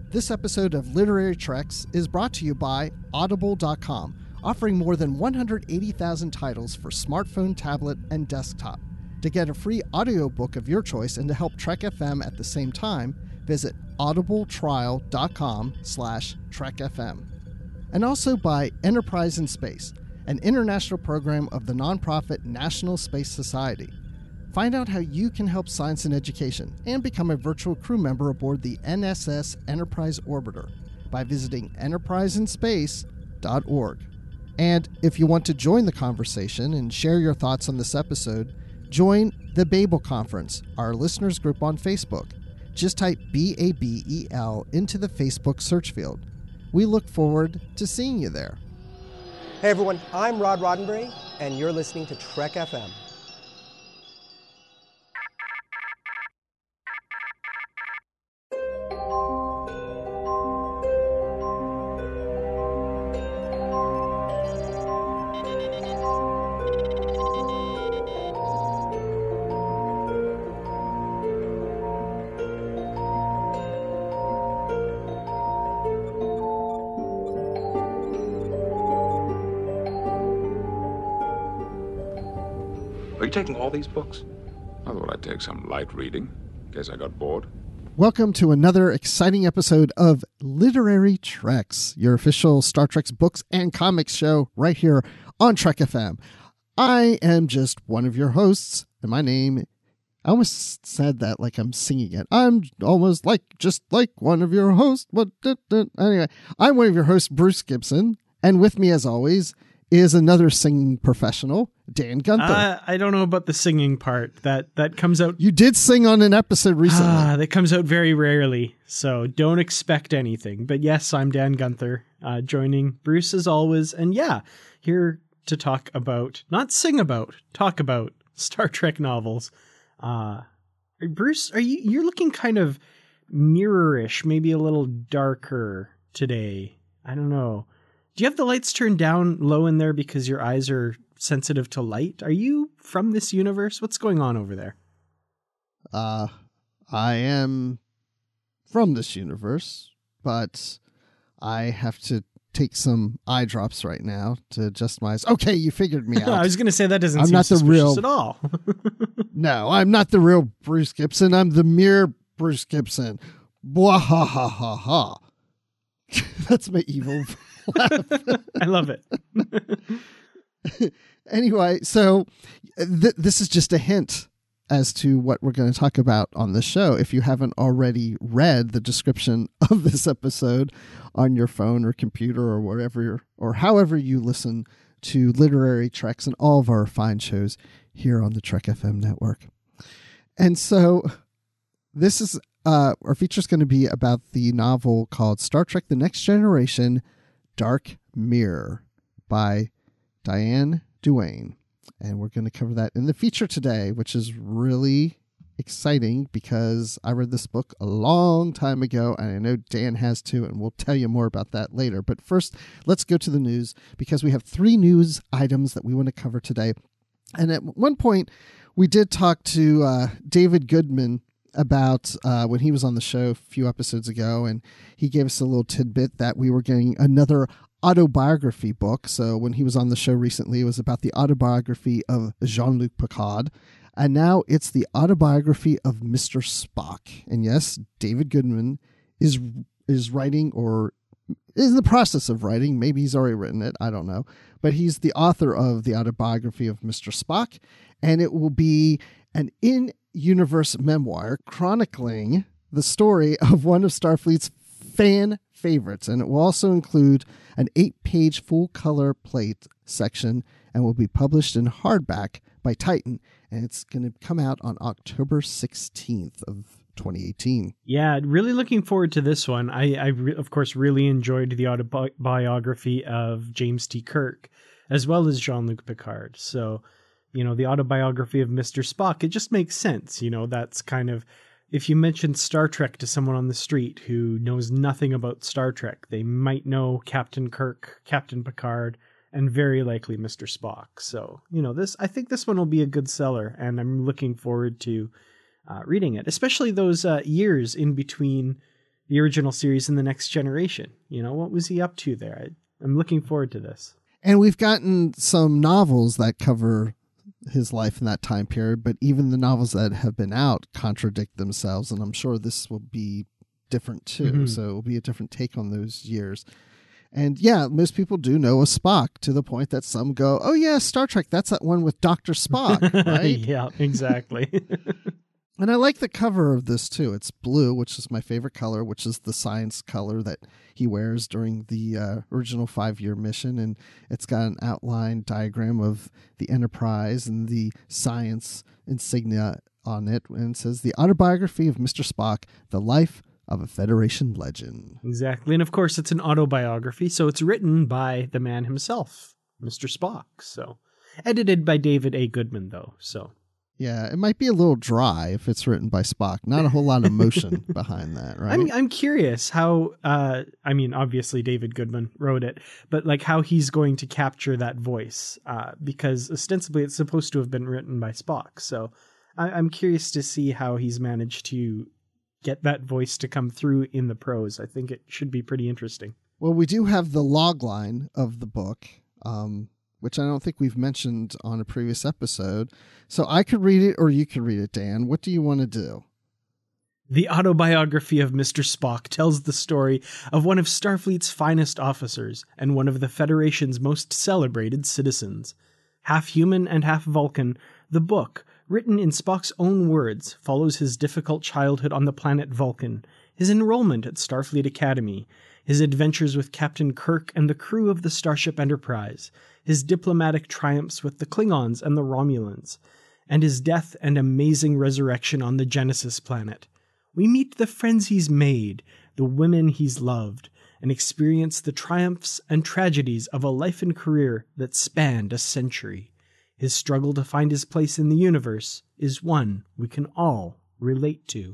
This episode of Literary Treks is brought to you by Audible.com, offering more than 180,000 titles for smartphone, tablet, and desktop. To get a free audiobook of your choice and to help Trek FM at the same time, visit audibletrial.com/trekfm. And also by Enterprise in Space, an international program of the nonprofit National Space Society. Find out how you can help science and education and become a virtual crew member aboard the NSS Enterprise Orbiter by visiting enterpriseinspace.org. And if you want to join the conversation and share your thoughts on this episode, join the Babel Conference, our listeners group on Facebook. Just type BABEL into the Facebook search field. We look forward to seeing you there. Hey everyone, I'm Rod Roddenberry, and you're listening to Trek FM. Are you taking all these books? I thought I'd take some light reading, in case I got bored. Welcome to another exciting episode of Literary Treks, your official Star Trek's books and comics show right here on Trek FM. I am just one of your hosts, and my name, I almost said that like I'm singing it. I'm almost just like one of your hosts. Anyway, I'm one of your hosts, Bruce Gibson, and with me as always is another singing professional, Dan Gunther. I don't know about the singing part. That comes out. You did sing on an episode recently. That comes out very rarely, so don't expect anything. But yes, I'm Dan Gunther, joining Bruce as always, and yeah, here to talk about, not sing about, talk about Star Trek novels. Bruce, you're looking kind of mirrorish, maybe a little darker today. I don't know. Do you have the lights turned down low in there because your eyes are sensitive to light? Are you from this universe? What's going on over there? I am from this universe, but I have to take some eye drops right now to adjust my eyes. Okay, you figured me out. I was going to say that doesn't I'm seem not the suspicious real at all. No, I'm not the real Bruce Gibson. I'm the mere Bruce Gibson. Blah ha ha ha ha. That's my evil laugh. I love it. Anyway, so this is just a hint as to what we're going to talk about on the show. If you haven't already read the description of this episode on your phone or computer or wherever or however you listen to Literary Treks and all of our fine shows here on the Trek FM network. And so this is our feature is going to be about the novel called Star Trek The Next Generation, Dark Mirror by Diane Duane. And we're going to cover that in the feature today, which is really exciting because I read this book a long time ago, and I know Dan has too, and we'll tell you more about that later. But first, let's go to the news because we have 3 news items that we want to cover today. And at one point, we did talk to David Goodman about when he was on the show a few episodes ago, and he gave us a little tidbit that we were getting another autobiography book. So when he was on the show recently, it was about the autobiography of Jean-Luc Picard, and now it's the autobiography of Mr. Spock. And yes, David Goodman is writing, or is in the process of writing, maybe he's already written it, I don't know, but he's the author of the autobiography of Mr. Spock, and it will be an in-universe memoir chronicling the story of one of Starfleet's fan favorites, and it will also include an 8-page full-color plate section and will be published in hardback by Titan, and it's going to come out on October 16th of 2018. Yeah, really looking forward to this one. I of course, really enjoyed the autobiography of James T. Kirk, as well as Jean-Luc Picard. So, the autobiography of Mr. Spock, it just makes sense. That's kind of, if you mention Star Trek to someone on the street who knows nothing about Star Trek, they might know Captain Kirk, Captain Picard, and very likely Mr. Spock. So, I think this one will be a good seller, and I'm looking forward to reading it, especially those years in between the original series in The Next Generation. You know, what was he up to there? I'm looking forward to this. And we've gotten some novels that cover his life in that time period, but even the novels that have been out contradict themselves, and I'm sure this will be different too. So it will be a different take on those years. And yeah, most people do know a Spock, to the point that some go, oh yeah, Star Trek, that's that one with Dr. Spock, right? Yeah, exactly. And I like the cover of this too. It's blue, which is my favorite color, which is the science color that he wears during the original 5-year mission. And it's got an outline diagram of the Enterprise and the science insignia on it. And it says, the autobiography of Mr. Spock, the life of a Federation legend. Exactly. And of course, it's an autobiography, so it's written by the man himself, Mr. Spock. So edited by David A. Goodman, though. So yeah, it might be a little dry if it's written by Spock. Not a whole lot of emotion behind that, right? I'm curious how, I mean, obviously David Goodman wrote it, but like how he's going to capture that voice, because ostensibly it's supposed to have been written by Spock. So I'm curious to see how he's managed to get that voice to come through in the prose. I think it should be pretty interesting. Well, we do have the log line of the book, which I don't think we've mentioned on a previous episode. So I could read it or you could read it, Dan. What do you want to do? The autobiography of Mr. Spock tells the story of one of Starfleet's finest officers and one of the Federation's most celebrated citizens. Half human and half Vulcan, the book, written in Spock's own words, follows his difficult childhood on the planet Vulcan, his enrollment at Starfleet Academy, his adventures with Captain Kirk and the crew of the Starship Enterprise, his diplomatic triumphs with the Klingons and the Romulans, and his death and amazing resurrection on the Genesis planet. We meet the friends he's made, the women he's loved, and experience the triumphs and tragedies of a life and career that spanned a century. His struggle to find his place in the universe is one we can all relate to.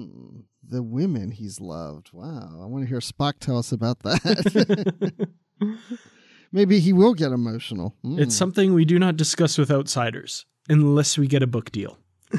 The women he's loved. Wow. I want to hear Spock tell us about that. Maybe he will get emotional. It's something we do not discuss with outsiders unless we get a book deal.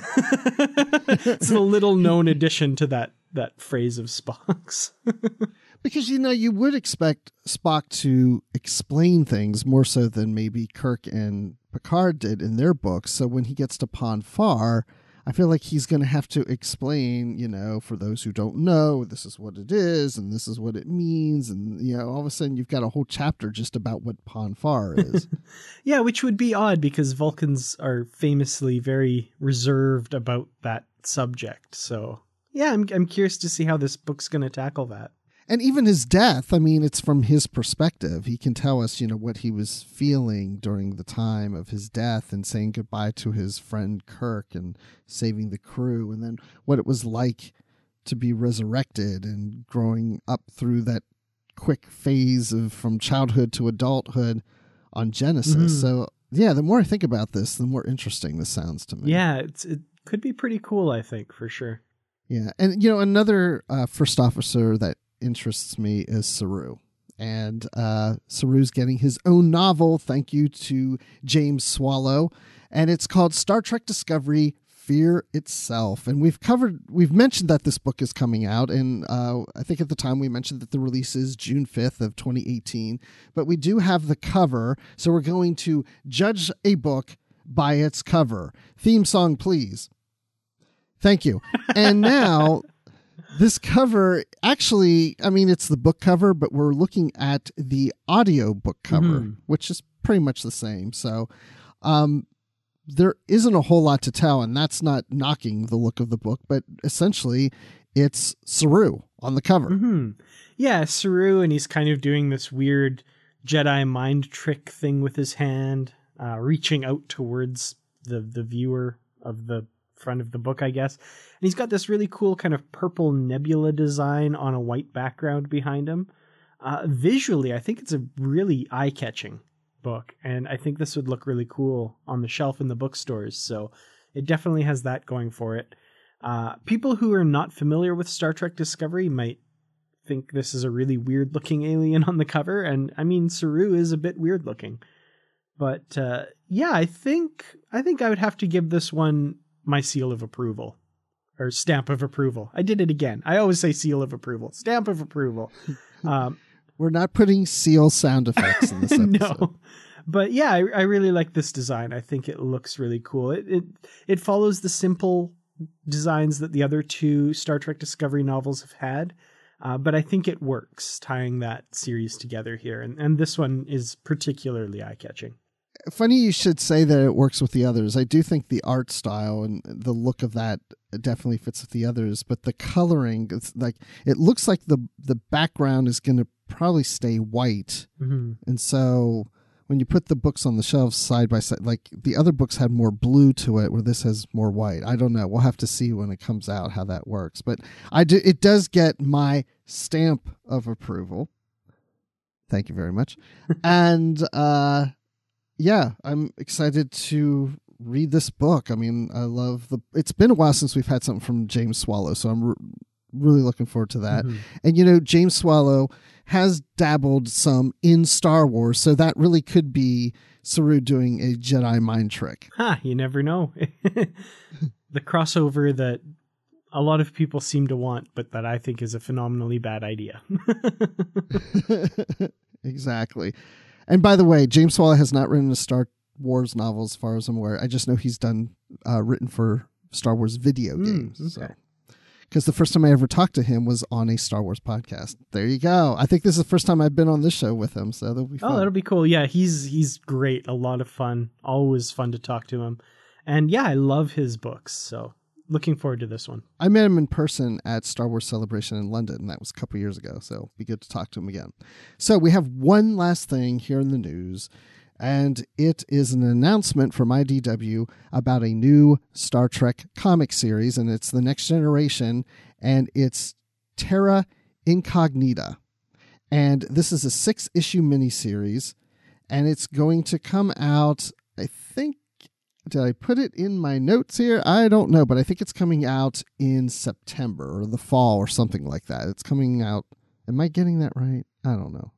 It's a little known addition to that phrase of Spock's. Because, you would expect Spock to explain things more so than maybe Kirk and Picard did in their books. So when he gets to Pon farr, I feel like he's going to have to explain, for those who don't know, this is what it is and this is what it means. And, all of a sudden you've got a whole chapter just about what Pon farr is. Yeah, which would be odd because Vulcans are famously very reserved about that subject. So, yeah, I'm curious to see how this book's going to tackle that. And even his death, it's from his perspective. He can tell us, what he was feeling during the time of his death and saying goodbye to his friend Kirk and saving the crew, and then what it was like to be resurrected and growing up through that quick phase of from childhood to adulthood on Genesis. So, yeah, the more I think about this, the more interesting this sounds to me. Yeah, it could be pretty cool, I think, for sure. Yeah, and, another first officer that interests me is Saru, and Saru's getting his own novel, thank you to James Swallow, and it's called Star Trek Discovery: Fear Itself. And we've mentioned that this book is coming out, and I think at the time we mentioned that the release is June 5th of 2018, but we do have the cover, so we're going to judge a book by its cover. Theme song, please. Thank you. And now this cover, actually, it's the book cover, but we're looking at the audio book cover, which is pretty much the same. So there isn't a whole lot to tell, and that's not knocking the look of the book, but essentially it's Saru on the cover. Yeah, Saru, and he's kind of doing this weird Jedi mind trick thing with his hand, reaching out towards the viewer of the front of the book, I guess. And he's got this really cool kind of purple nebula design on a white background behind him. Visually, I think it's a really eye-catching book, and I think this would look really cool on the shelf in the bookstores. So it definitely has that going for it. People who are not familiar with Star Trek Discovery might think this is a really weird-looking alien on the cover, and Saru is a bit weird-looking. But yeah, I think I would have to give this one my seal of approval. or stamp of approval. I did it again. I always say seal of approval, stamp of approval. We're not putting seal sound effects in this episode. No. But yeah, I really like this design. I think it looks really cool. It follows the simple designs that the other two Star Trek Discovery novels have had. But I think it works tying that series together here. And this one is particularly eye-catching. Funny you should say that it works with the others. I do think the art style and the look of that definitely fits with the others, but the coloring, it's like, it looks like the background is going to probably stay white. Mm-hmm. And so when you put the books on the shelves side by side, like the other books had more blue to it where this has more white. I don't know. We'll have to see when it comes out how that works, but it does get my stamp of approval. Thank you very much. And, yeah, I'm excited to read this book. I mean, I love it's been a while since we've had something from James Swallow, so I'm really looking forward to that. Mm-hmm. And, James Swallow has dabbled some in Star Wars, so that really could be Saru doing a Jedi mind trick. You never know. The crossover that a lot of people seem to want, but that I think is a phenomenally bad idea. Exactly. And by the way, James Swallow has not written a Star Wars novel as far as I'm aware. I just know he's written for Star Wars video games. Okay. Because the first time I ever talked to him was on a Star Wars podcast. There you go. I think this is the first time I've been on this show with him, so that'll be fun. Oh, that'll be cool. Yeah, he's great. A lot of fun. Always fun to talk to him. And yeah, I love his books, so looking forward to this one. I met him in person at Star Wars Celebration in London, and that was a couple years ago, so it'll be good to talk to him again. So we have one last thing here in the news, and it is an announcement from IDW about a new Star Trek comic series, and it's The Next Generation, and it's Terra Incognita. And this is a 6-issue miniseries, and it's going to come out, I think, did I put it in my notes here? I don't know, but I think it's coming out in September or the fall or something like that. It's coming out. Am I getting that right? I don't know.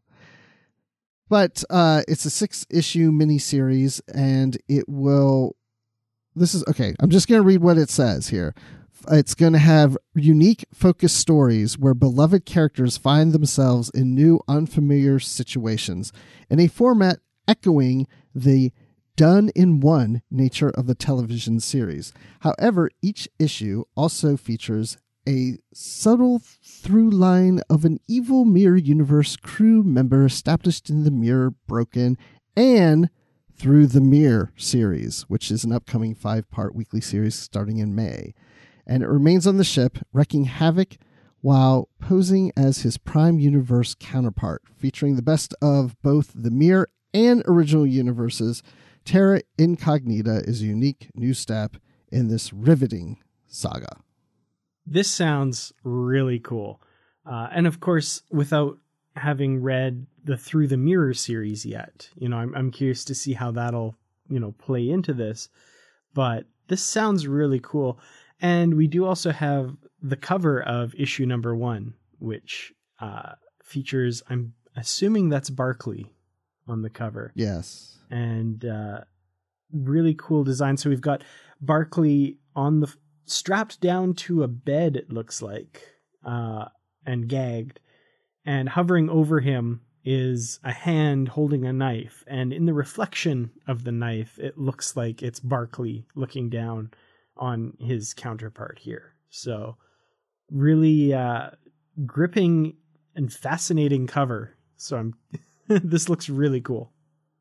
But it's a 6-issue miniseries, and it will... This is... Okay, I'm just going to read what it says here. It's going to have unique, focused stories where beloved characters find themselves in new, unfamiliar situations in a format echoing the done-in-one nature of the television series. However, each issue also features a subtle through line of an evil Mirror Universe crew member established in the Mirror Broken and Through the Mirror series, which is an upcoming 5-part weekly series starting in May. And it remains on the ship, wreaking havoc while posing as his Prime Universe counterpart, featuring the best of both the Mirror and original universes. Terra Incognita is a unique new step in this riveting saga. This sounds really cool. And of course, without having read the Through the Mirror series yet, I'm curious to see how that'll, play into this. But this sounds really cool. And we do also have the cover of issue number 1, which features, I'm assuming that's Barclay on the cover. Yes. And really cool design. So we've got Barclay on strapped down to a bed, it looks like, and gagged. And hovering over him is a hand holding a knife. And in the reflection of the knife, it looks like it's Barclay looking down on his counterpart here. So really gripping and fascinating cover. So this looks really cool.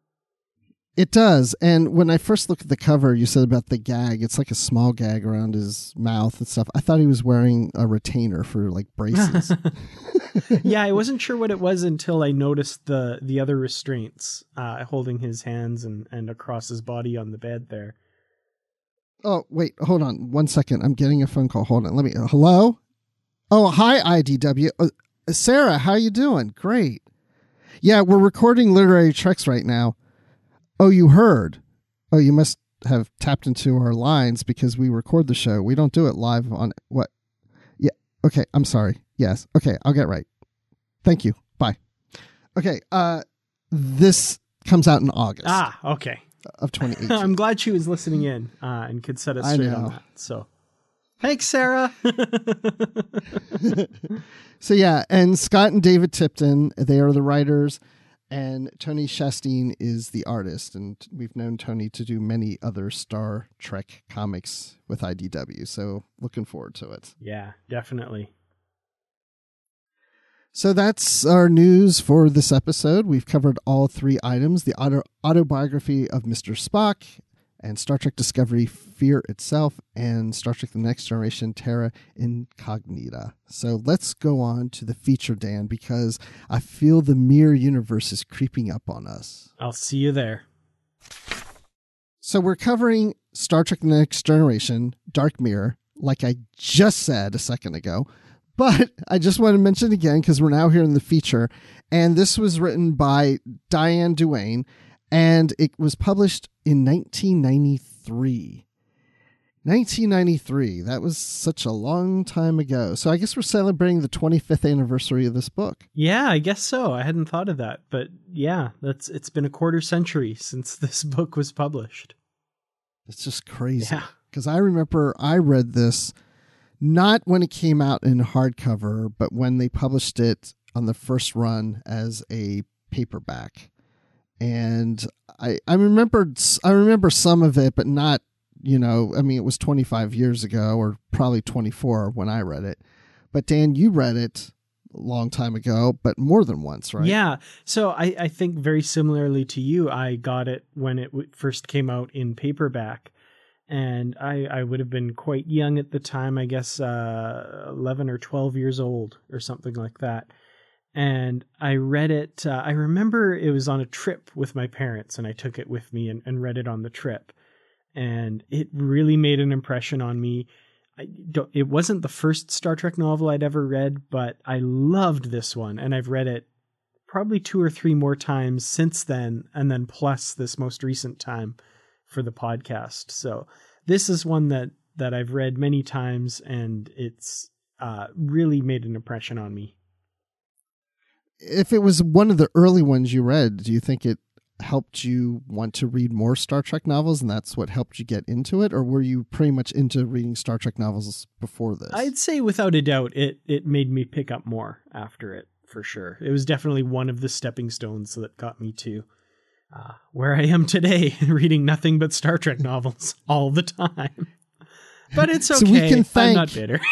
It does. And when I first looked at the cover, you said about the gag. It's like a small gag around his mouth and stuff. I thought he was wearing a retainer for like braces. Yeah, I wasn't sure what it was until I noticed the other restraints holding his hands and across his body on the bed there. Oh, wait, hold on 1 second. I'm getting a phone call. Hold on. Hello? Oh, hi, IDW. Sarah, how you doing? Great. Yeah, we're recording Literary Treks right now. Oh, you heard? Oh, you must have tapped into our lines because we record the show. We don't do it live on what? Yeah. Okay. I'm sorry. Yes. Okay. I'll get right. Thank you. Bye. Okay. This comes out in August. Okay. Of 2018. I'm glad she was listening in and could set us straight on that. So Thanks, Sarah. So yeah, and Scott and David Tipton, they are the writers, and Tony Chastain is the artist. And we've known Tony to do many other Star Trek comics with IDW. So looking forward to it. Yeah, definitely. So that's our news for this episode. We've covered all three items: the autobiography of Mr. Spock, and Star Trek Discovery, Fear Itself, and Star Trek The Next Generation, Terra Incognita. So let's go on to the feature, Dan, because I feel the Mirror Universe is creeping up on us. I'll see you there. So we're covering Star Trek The Next Generation, Dark Mirror, like I just said a second ago. But I just want to mention it again because we're now here in the feature. And this was written by Diane Duane, and it was published in 1993. 1993. That was such a long time ago. So I guess we're celebrating the 25th anniversary of this book. Yeah, I guess so. I hadn't thought of that. But yeah, it's been a quarter century since this book was published. It's just crazy. Yeah. Because I remember I read this not when it came out in hardcover, but when they published it on the first run as a paperback. And I remember some of it, but not, it was 25 years ago or probably 24 when I read it. But Dan, you read it a long time ago, but more than once, right? Yeah. So I think very similarly to you, I got it when it first came out in paperback. And I would have been quite young at the time, I guess 11 or 12 years old or something like that. And I read it. I remember it was on a trip with my parents, and I took it with me and read it on the trip. And it really made an impression on me. It wasn't the first Star Trek novel I'd ever read, but I loved this one. And I've read it probably 2 or 3 more times since then, and then plus this most recent time for the podcast. So this is one that I've read many times, and it's really made an impression on me. If it was one of the early ones you read, do you think it helped you want to read more Star Trek novels, and that's what helped you get into it? Or were you pretty much into reading Star Trek novels before this? I'd say without a doubt, it made me pick up more after it, for sure. It was definitely one of the stepping stones that got me to where I am today, reading nothing but Star Trek novels all the time. But it's okay. So we can I'm not bitter.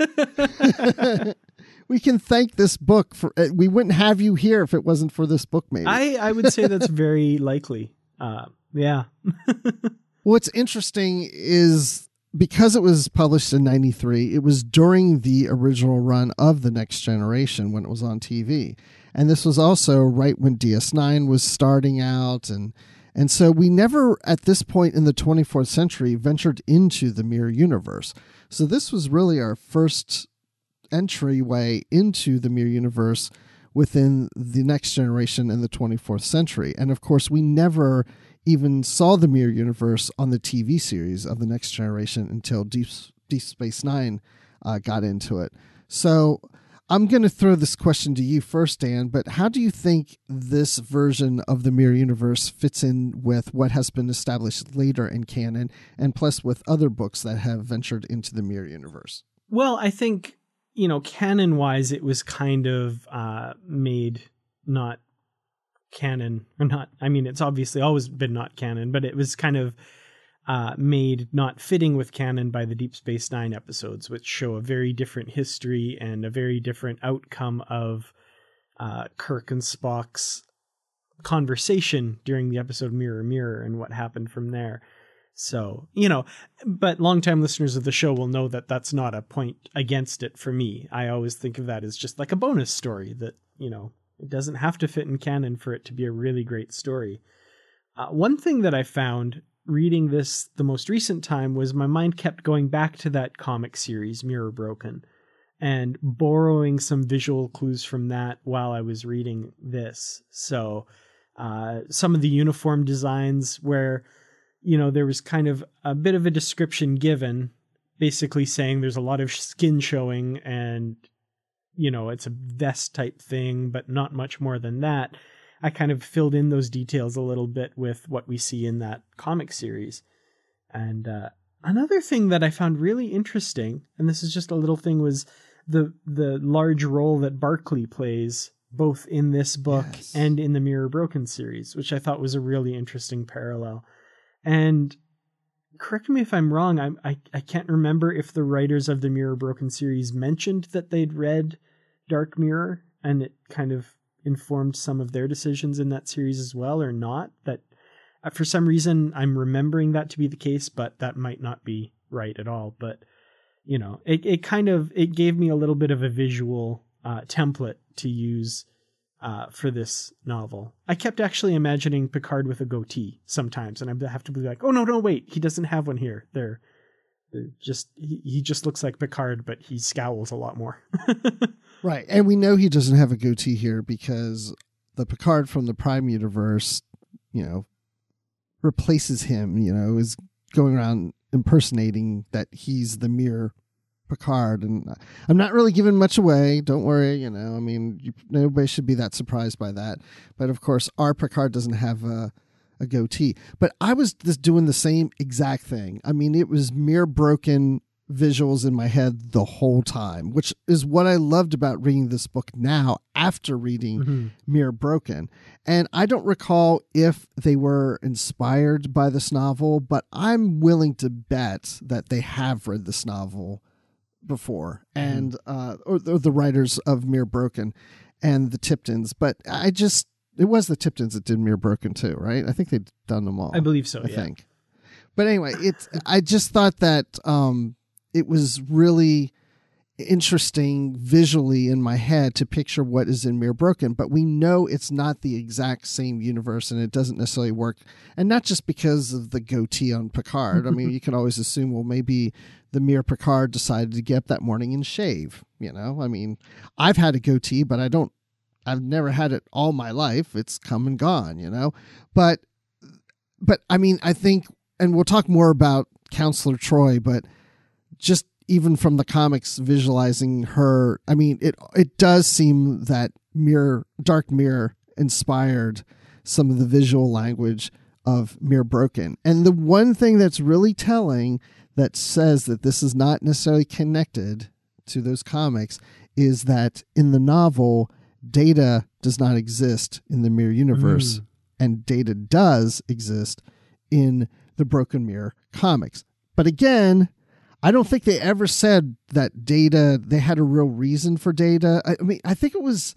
We can thank this book for. We wouldn't have you here if it wasn't for this book, maybe. I would say that's very likely. Yeah. What's interesting is because it was published in 93, it was during the original run of The Next Generation when it was on TV. And this was also right when DS9 was starting out. And so we never, at this point in the 24th century, ventured into the Mirror Universe. So this was really our first entryway into the Mirror Universe within The Next Generation in the 24th century. And of course, we never even saw the Mirror Universe on the TV series of The Next Generation until Deep Space Nine got into it. So I'm going to throw this question to you first, Dan, but how do you think this version of the Mirror Universe fits in with what has been established later in canon, and plus with other books that have ventured into the Mirror Universe? Well, I think, canon-wise, it was kind of made not canon, or not, it's obviously always been not canon, but it was kind of made not fitting with canon by the Deep Space Nine episodes, which show a very different history and a very different outcome of Kirk and Spock's conversation during the episode Mirror, Mirror, and what happened from there. So, but longtime listeners of the show will know that that's not a point against it for me. I always think of that as just like a bonus story that, it doesn't have to fit in canon for it to be a really great story. One thing that I found reading this the most recent time was my mind kept going back to that comic series, Mirror Broken, and borrowing some visual clues from that while I was reading this. So some of the uniform designs where, there was kind of a bit of a description given, basically saying there's a lot of skin showing and, it's a vest type thing, but not much more than that. I kind of filled in those details a little bit with what we see in that comic series. And Another thing that I found really interesting, and this is just a little thing, was the large role that Barclay plays both in this book and in the Mirror Broken series, which I thought was a really interesting parallel. And correct me if I'm wrong, I can't remember if the writers of the Mirror Broken series mentioned that they'd read Dark Mirror and it kind of informed some of their decisions in that series as well, or not. That for some reason I'm remembering that to be the case, but that might not be right at all. But you know, it gave me a little bit of a visual template to use for this novel. I kept actually imagining Picard with a goatee sometimes, and I have to be like, oh no, wait, he doesn't have one here. He just looks like Picard, but he scowls a lot more. Right, and we know he doesn't have a goatee here because the Picard from the Prime universe, you know, replaces him. You know, is going around impersonating that he's the Mirror Picard, and I'm not really giving much away. Don't worry, you know. I mean, nobody should be that surprised by that. But of course, our Picard doesn't have a goatee. But I was just doing the same exact thing. I mean, it was Mirror Broken visuals in my head the whole time, which is what I loved about reading this book now after reading Mirror Broken. And I don't recall if they were inspired by this novel, but I'm willing to bet that they have read this novel before, and or the writers of Mirror Broken and the Tiptons. But it was the Tiptons that did Mirror Broken too, right? I think they'd done them all. I believe so. I think. But anyway, I just thought that it was really interesting visually in my head to picture what is in Mirror Broken, but we know it's not the exact same universe, and it doesn't necessarily work. And not just because of the goatee on Picard. I mean, you can always assume, well, maybe the Mirror Picard decided to get up that morning and shave. You know, I mean, I've had a goatee, but I've never had it all my life. It's come and gone, you know. But I mean, I think, and we'll talk more about Counselor Troi, but just even from the comics visualizing her, I mean, it does seem that Dark Mirror inspired some of the visual language of Mirror Broken. And the one thing that's really telling that says that this is not necessarily connected to those comics is that in the novel, Data does not exist in the Mirror universe, and Data does exist in the Broken Mirror comics. But again, I don't think they ever said that Data, they had a real reason for Data. I mean, I think it was,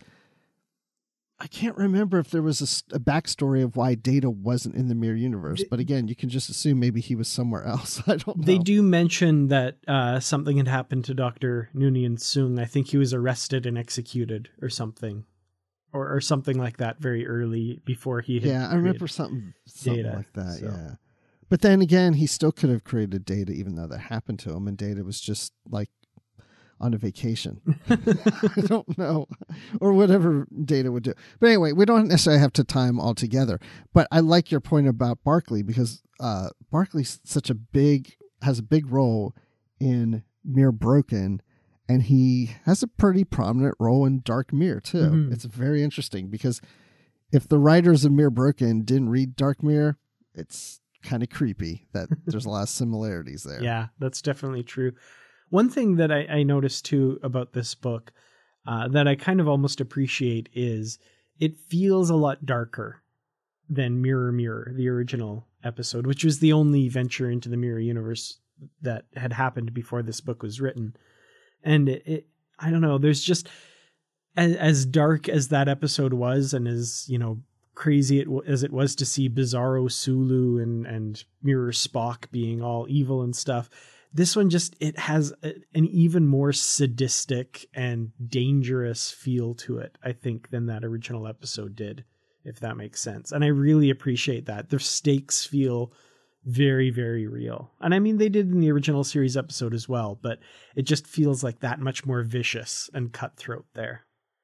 I can't remember if there was a backstory of why Data wasn't in the Mirror universe. But again, you can just assume maybe he was somewhere else. I don't know. They do mention that something had happened to Dr. Noonien Soong. I think he was arrested and executed or something. Or something like that very early before he had I remember something Data, like that, so. yeah. But then again, he still could have created Data even though that happened to him, and Data was just like on a vacation. I don't know. Or whatever Data would do. But anyway, we don't necessarily have to tie them all together. But I like your point about Barclay, because Barclay's has a big role in Mirror Broken, and he has a pretty prominent role in Dark Mirror too. It's very interesting because if the writers of Mirror Broken didn't read Dark Mirror, it's kind of creepy that there's a lot of similarities there. Yeah, that's definitely true. One thing that I noticed too about this book that I kind of almost appreciate is it feels a lot darker than Mirror Mirror, the original episode, which was the only venture into the Mirror universe that had happened before this book was written. And it I don't know, there's just as dark as that episode was, and as, you know, crazy as it was to see Bizarro Sulu and Mirror Spock being all evil and stuff, this one just, it has an even more sadistic and dangerous feel to it, I think, than that original episode did, if that makes sense. And I really appreciate that. The stakes feel very, very real. And I mean, they did in the original series episode as well, but it just feels like that much more vicious and cutthroat there.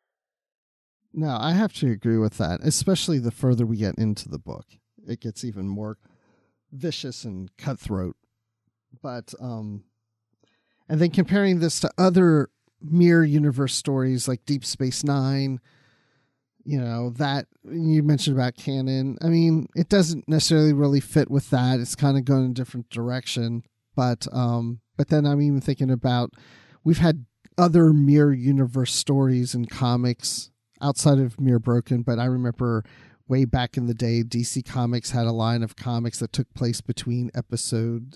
No, I have to agree with that, especially the further we get into the book. It gets even more vicious and cutthroat. But, and then comparing this to other Mirror Universe stories like Deep Space Nine, you know, that you mentioned about canon. I mean, it doesn't necessarily really fit with that. It's kind of going in a different direction. But then I'm even thinking about, we've had other mirror universe stories in comics outside of Mirror Broken, but I remember way back in the day, DC Comics had a line of comics that took place between episode.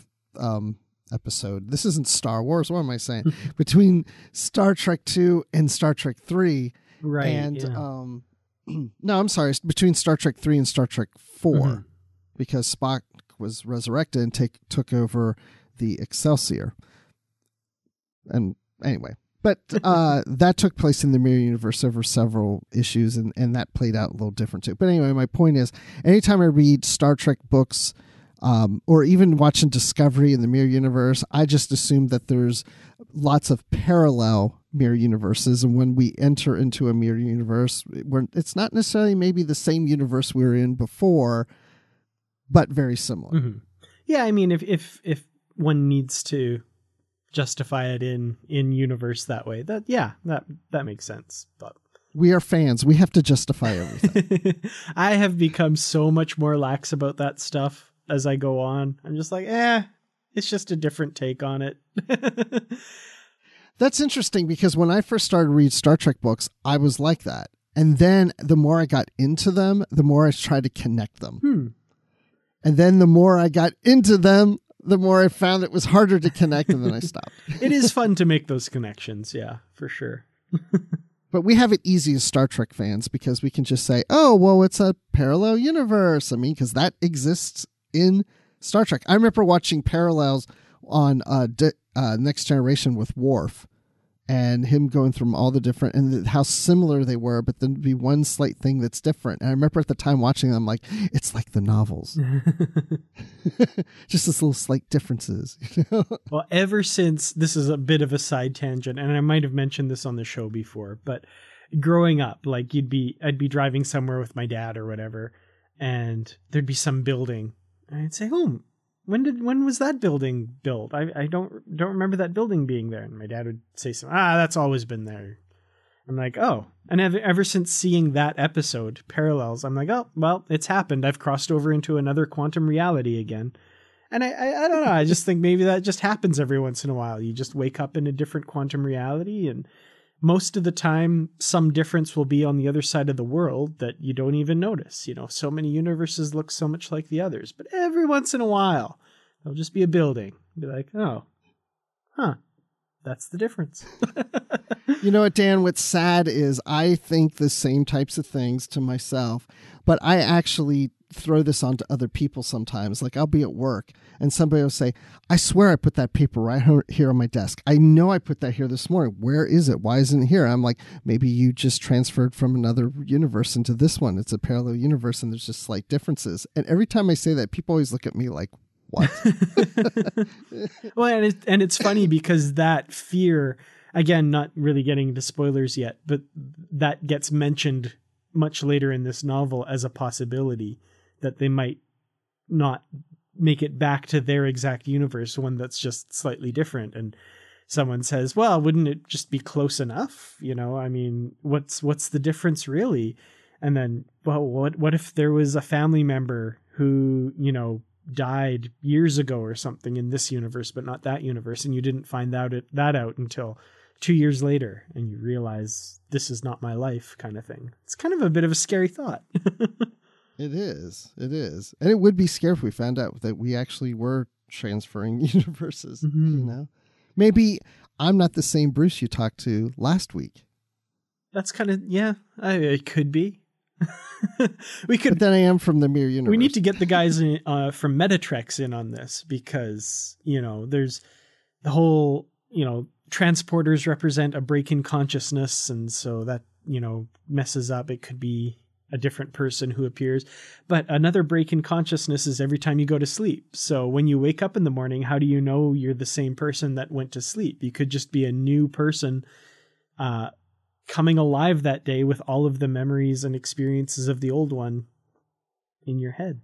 This isn't Star Wars. What am I saying? Between Star Trek 2 and Star Trek 3. Right. And no, I'm sorry. Between Star Trek 3 and Star Trek 4, because Spock was resurrected and took over the Excelsior. And anyway, but that took place in the Mirror Universe over several issues, and that played out a little different too. But anyway, my point is, anytime I read Star Trek books, or even watching Discovery in the Mirror Universe, I just assume that there's lots of parallel mirror universes, and when we enter into a mirror universe, it's not necessarily maybe the same universe we were in before, but very similar. Yeah, I mean, if one needs to justify it in universe that way, that makes sense. But we are fans; we have to justify everything. I have become so much more lax about that stuff as I go on. I'm just like, it's just a different take on it. That's interesting, because when I first started to read Star Trek books, I was like that. And then the more I got into them, the more I tried to connect them. And then the more I got into them, the more I found it was harder to connect, and then I stopped. It is fun to make those connections. Yeah, for sure. But we have it easy as Star Trek fans, because we can just say, oh, well, it's a parallel universe. I mean, because that exists in Star Trek. I remember watching parallels on Next Generation with Worf, and him going through all the different, and how similar they were, but then be one slight thing that's different. And I remember at the time watching them, like, it's like the novels. Just this little slight differences. Well, ever since, this is a bit of a side tangent, and I might have mentioned this on the show before, but growing up, like I'd be driving somewhere with my dad or whatever, and there'd be some building, and I'd say, when was that building built? I don't remember that building being there. And my dad would say something, that's always been there. I'm like, oh. And ever since seeing that episode, Parallels, I'm like, oh, well, it's happened. I've crossed over into another quantum reality again. And I don't know. I just think maybe that just happens every once in a while. You just wake up in a different quantum reality, and most of the time, some difference will be on the other side of the world that you don't even notice. You know, so many universes look so much like the others, but every once in a while, there'll just be a building. Be like, oh, that's the difference. You know what, Dan, what's sad is I think the same types of things to myself, but I actually throw this on to other people sometimes. Like, I'll be at work and somebody will say, I swear I put that paper right here on my desk. I know I put that here this morning. Where is it? Why isn't it here? I'm like, maybe you just transferred from another universe into this one. It's a parallel universe and there's just slight differences. And every time I say that, people always look at me like, what? Well, and it's funny because that fear, again, not really getting into spoilers yet, but that gets mentioned much later in this novel as a possibility that they might not make it back to their exact universe, one that's just slightly different. And someone says, well, wouldn't it just be close enough? You know, I mean, what's the difference really? And then, well, what if there was a family member who, you know, died years ago or something in this universe, but not that universe, and you didn't find that out until 2 years later, and you realize this is not my life, kind of thing. It's kind of a bit of a scary thought. It is. And it would be scary if we found out that we actually were transferring universes, you know? Maybe I'm not the same Bruce you talked to last week. That's kind of, yeah, it could be. We could. But then I am from the mirror universe. We need to get the guys from Metatrex in on this, because, you know, there's the whole, you know, transporters represent a break in consciousness. And so that, you know, messes up. It could be a different person who appears, but another break in consciousness is every time you go to sleep. So when you wake up in the morning, how do you know you're the same person that went to sleep? You could just be a new person, coming alive that day with all of the memories and experiences of the old one in your head.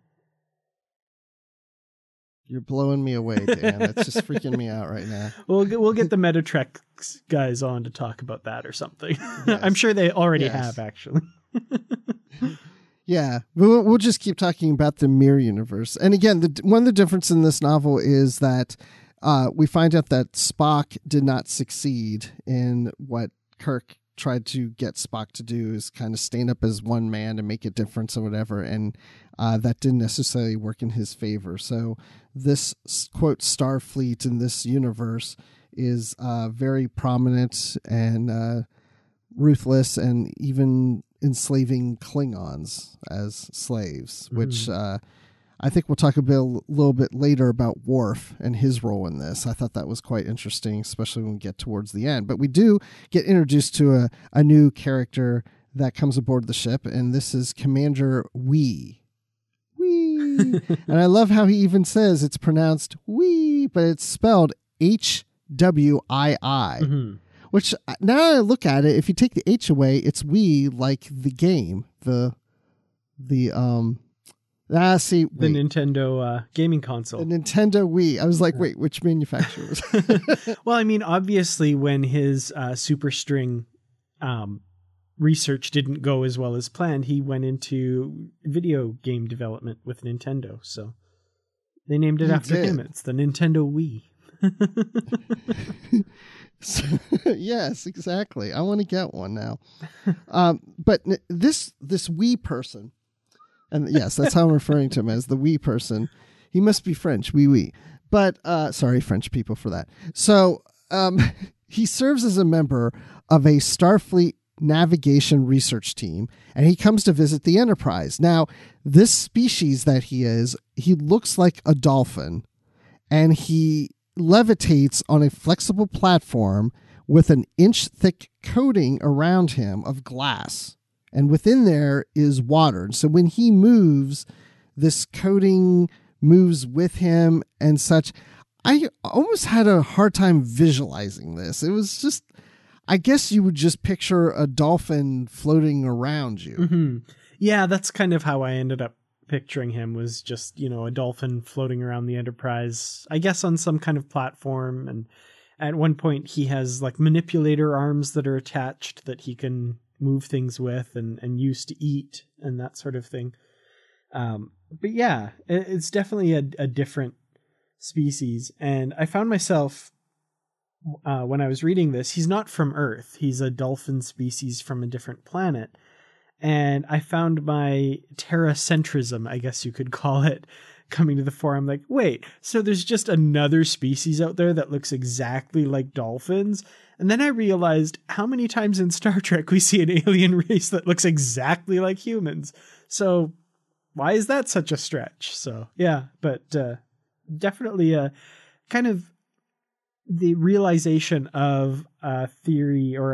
You're blowing me away, Dan. That's just freaking me out right now. We'll get the Metatrex guys on to talk about that or something. Yes. I'm sure they already have, actually. Yeah, we'll just keep talking about the Mirror Universe. And again, one of the difference in this novel is that we find out that Spock did not succeed in what Kirk tried to get Spock to do, is kind of stand up as one man and make a difference or whatever. And that didn't necessarily work in his favor. So this, quote, Starfleet in this universe is very prominent and ruthless, and even enslaving Klingons as slaves, which I think we'll talk a little bit later about Worf and his role in this. I thought that was quite interesting, especially when we get towards the end. But we do get introduced to a new character that comes aboard the ship, and this is Commander Wee. Wee. And I love how he even says it's pronounced Wee, but it's spelled Hwii. Which, now I look at it, if you take the H away, it's Wii, like the game, the Nintendo gaming console. The Nintendo Wii. I was like, wait, which manufacturers? Well, I mean, obviously, when his superstring research didn't go as well as planned, he went into video game development with Nintendo. So they named it after him. It's the Nintendo Wii. Yes, exactly. I want to get one now. But this Wii person, and yes, that's how I'm referring to him, as the Wii person. He must be French, oui. But sorry, French people, for that. So he serves as a member of a Starfleet navigation research team, and he comes to visit the Enterprise. Now, this species that he looks like a dolphin, and he levitates on a flexible platform with an inch-thick coating around him of glass. And within there is water. And so when he moves, this coating moves with him and such. I almost had a hard time visualizing this. It was just, I guess you would just picture a dolphin floating around you. Mm-hmm. Yeah, that's kind of how I ended up picturing him, was just, a dolphin floating around the Enterprise, I guess on some kind of platform. And at one point he has like manipulator arms that are attached that he can move things with and use to eat and that sort of thing. But yeah, it's definitely a different species. And I found myself, when I was reading this, he's not from Earth. He's a dolphin species from a different planet. And I found my terracentrism, I guess you could call it, coming to the fore. I'm like, wait, so there's just another species out there that looks exactly like dolphins? And then I realized how many times in Star Trek we see an alien race that looks exactly like humans. So why is that such a stretch? So yeah, but definitely a kind of the realization of a theory or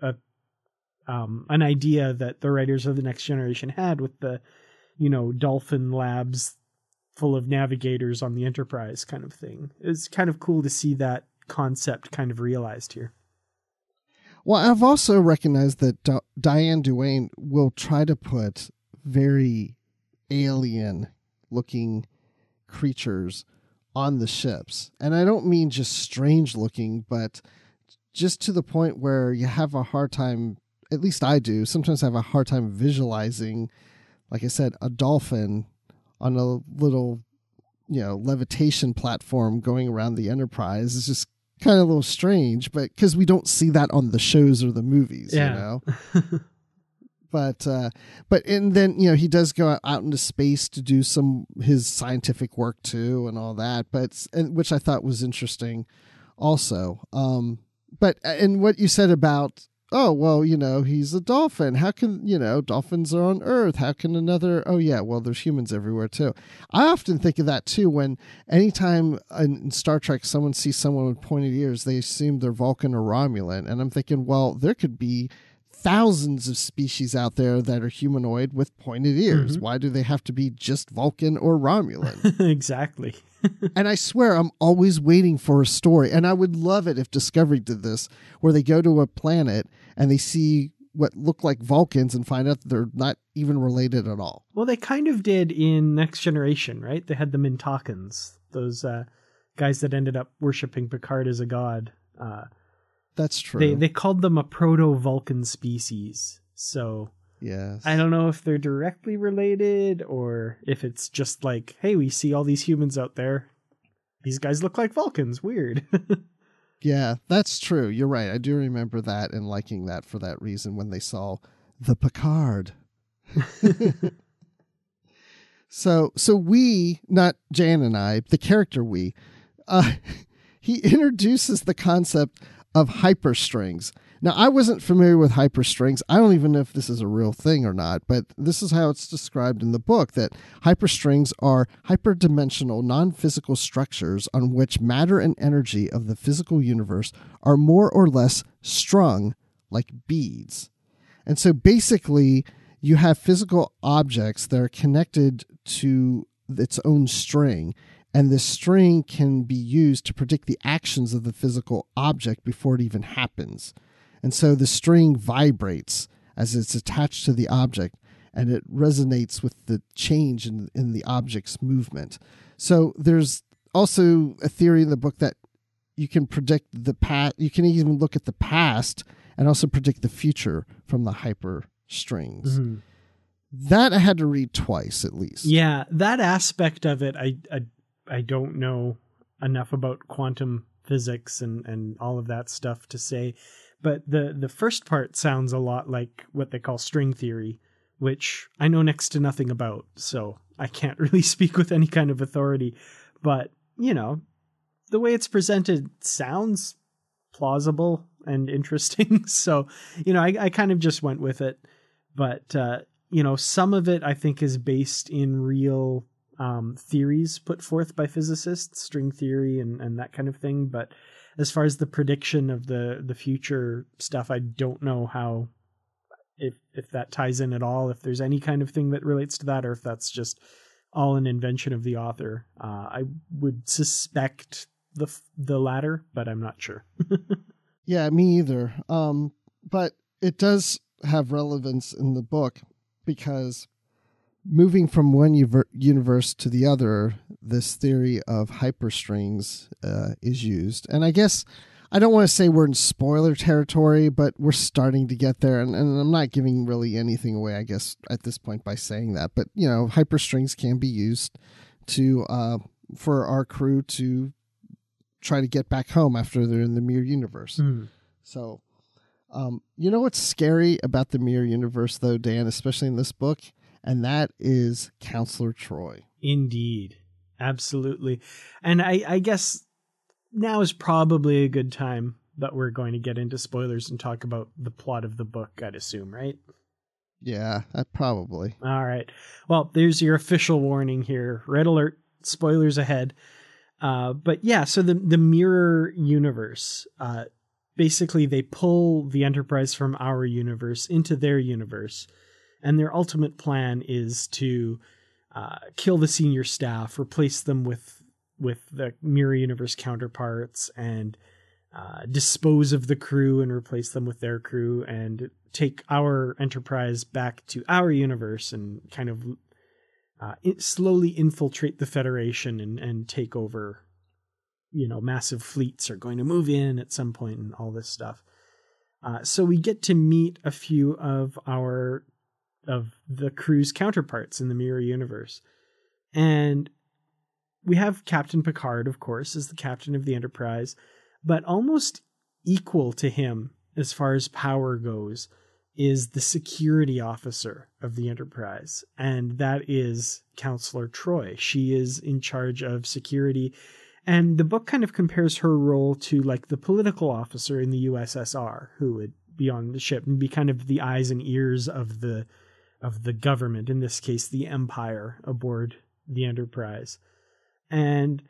an idea that the writers of The Next Generation had with the, dolphin labs full of navigators on the Enterprise kind of thing. It's kind of cool to see that concept kind of realized here. Well, I've also recognized that Diane Duane will try to put very alien-looking creatures on the ships. And I don't mean just strange-looking, but just to the point where you have a hard time, at least I do, sometimes have a hard time visualizing, like I said, a dolphin on a little, levitation platform going around the Enterprise. Is just kind of a little strange, but because we don't see that on the shows or the movies, But and then, he does go out into space to do his scientific work too and all that, which I thought was interesting also. But and what you said about, oh, well, he's a dolphin. How can, dolphins are on Earth. How can there's humans everywhere too. I often think of that too, when anytime in Star Trek someone sees someone with pointed ears, they assume they're Vulcan or Romulan. And I'm thinking, well, there could be thousands of species out there that are humanoid with pointed ears. Mm-hmm. Why do they have to be just Vulcan or Romulan? Exactly. And I swear I'm always waiting for a story, and I would love it if Discovery did this, where they go to a planet and they see what look like Vulcans and find out that they're not even related at all. Well, they kind of did in Next Generation, right? They had the Mintakans, those guys that ended up worshiping Picard as a god. That's true. They called them a proto-Vulcan species. So Yes. I don't know if they're directly related or if it's just like, hey, we see all these humans out there. These guys look like Vulcans. Weird. Yeah, that's true. You're right. I do remember that and liking that for that reason when they saw the Picard. So we, not Jan and I, the character we, he introduces the concept of hyperstrings. Now, I wasn't familiar with hyperstrings. I don't even know if this is a real thing or not, but this is how it's described in the book, that hyperstrings are hyperdimensional, non-physical structures on which matter and energy of the physical universe are more or less strung like beads. And so basically, you have physical objects that are connected to its own string, and this string can be used to predict the actions of the physical object before it even happens. And so the string vibrates as it's attached to the object, and it resonates with the change in the object's movement. So there's also a theory in the book that you can predict the past. You can even look at the past and also predict the future from the hyperstrings. Mm-hmm. That I had to read twice at least. Yeah, that aspect of it, I don't know enough about quantum physics and all of that stuff to say. But the first part sounds a lot like what they call string theory, which I know next to nothing about, so I can't really speak with any kind of authority. But, you know, the way it's presented sounds plausible and interesting. So, you know, I kind of just went with it. But, you know, some of it I think is based in real theories put forth by physicists, string theory and that kind of thing. But as far as the prediction of the future stuff, I don't know how, if that ties in at all, if there's any kind of thing that relates to that, or if that's just all an invention of the author. I would suspect the latter, but I'm not sure. Yeah, me either. But it does have relevance in the book because moving from one universe to the other, this theory of hyperstrings is used. And I guess I don't want to say we're in spoiler territory, but we're starting to get there. And I'm not giving really anything away, I guess, at this point by saying that. But, you know, hyperstrings can be used to for our crew to try to get back home after they're in the mirror universe. So, you know what's scary about the mirror universe, though, Dan, especially in this book? And that is Counselor Troi. Indeed. Absolutely. And I guess now is probably a good time that we're going to get into spoilers and talk about the plot of the book, I'd assume, right? Yeah, probably. All right. Well, there's your official warning here. Red alert, spoilers ahead. But yeah, so the mirror universe, basically they pull the Enterprise from our universe into their universe. And their ultimate plan is to kill the senior staff, replace them with the mirror universe counterparts, and dispose of the crew and replace them with their crew, and take our Enterprise back to our universe and kind of slowly infiltrate the Federation and take over. You know, massive fleets are going to move in at some point and all this stuff. So we get to meet a few of the crew's counterparts in the mirror universe. And we have Captain Picard, of course, as the captain of the Enterprise, but almost equal to him as far as power goes is the security officer of the Enterprise. And that is Counselor Troi. She is in charge of security. And the book kind of compares her role to like the political officer in the USSR who would be on the ship and be kind of the eyes and ears of the government, in this case, the Empire, aboard the Enterprise. And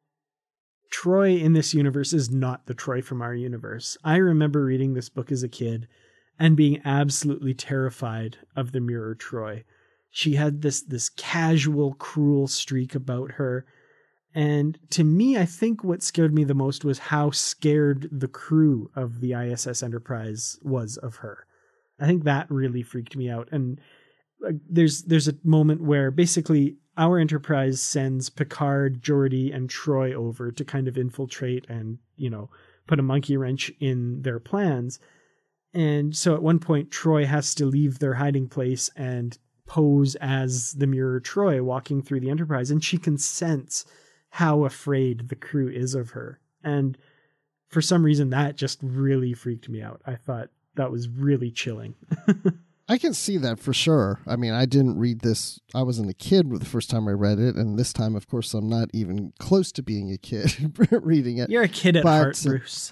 Troi in this universe is not the Troi from our universe. I remember reading this book as a kid and being absolutely terrified of the mirror Troi. She had this casual, cruel streak about her. And to me, I think what scared me the most was how scared the crew of the ISS Enterprise was of her. I think that really freaked me out. And there's a moment where basically our Enterprise sends Picard, Geordi, and Troi over to kind of infiltrate and, you know, put a monkey wrench in their plans. And so at one point, Troy has to leave their hiding place and pose as the mirror Troy walking through the Enterprise. And she can sense how afraid the crew is of her. And for some reason, that just really freaked me out. I thought that was really chilling. I can see that for sure. I mean, I didn't read this. I wasn't a kid the first time I read it. And this time, of course, I'm not even close to being a kid reading it. You're a kid at heart, Bruce.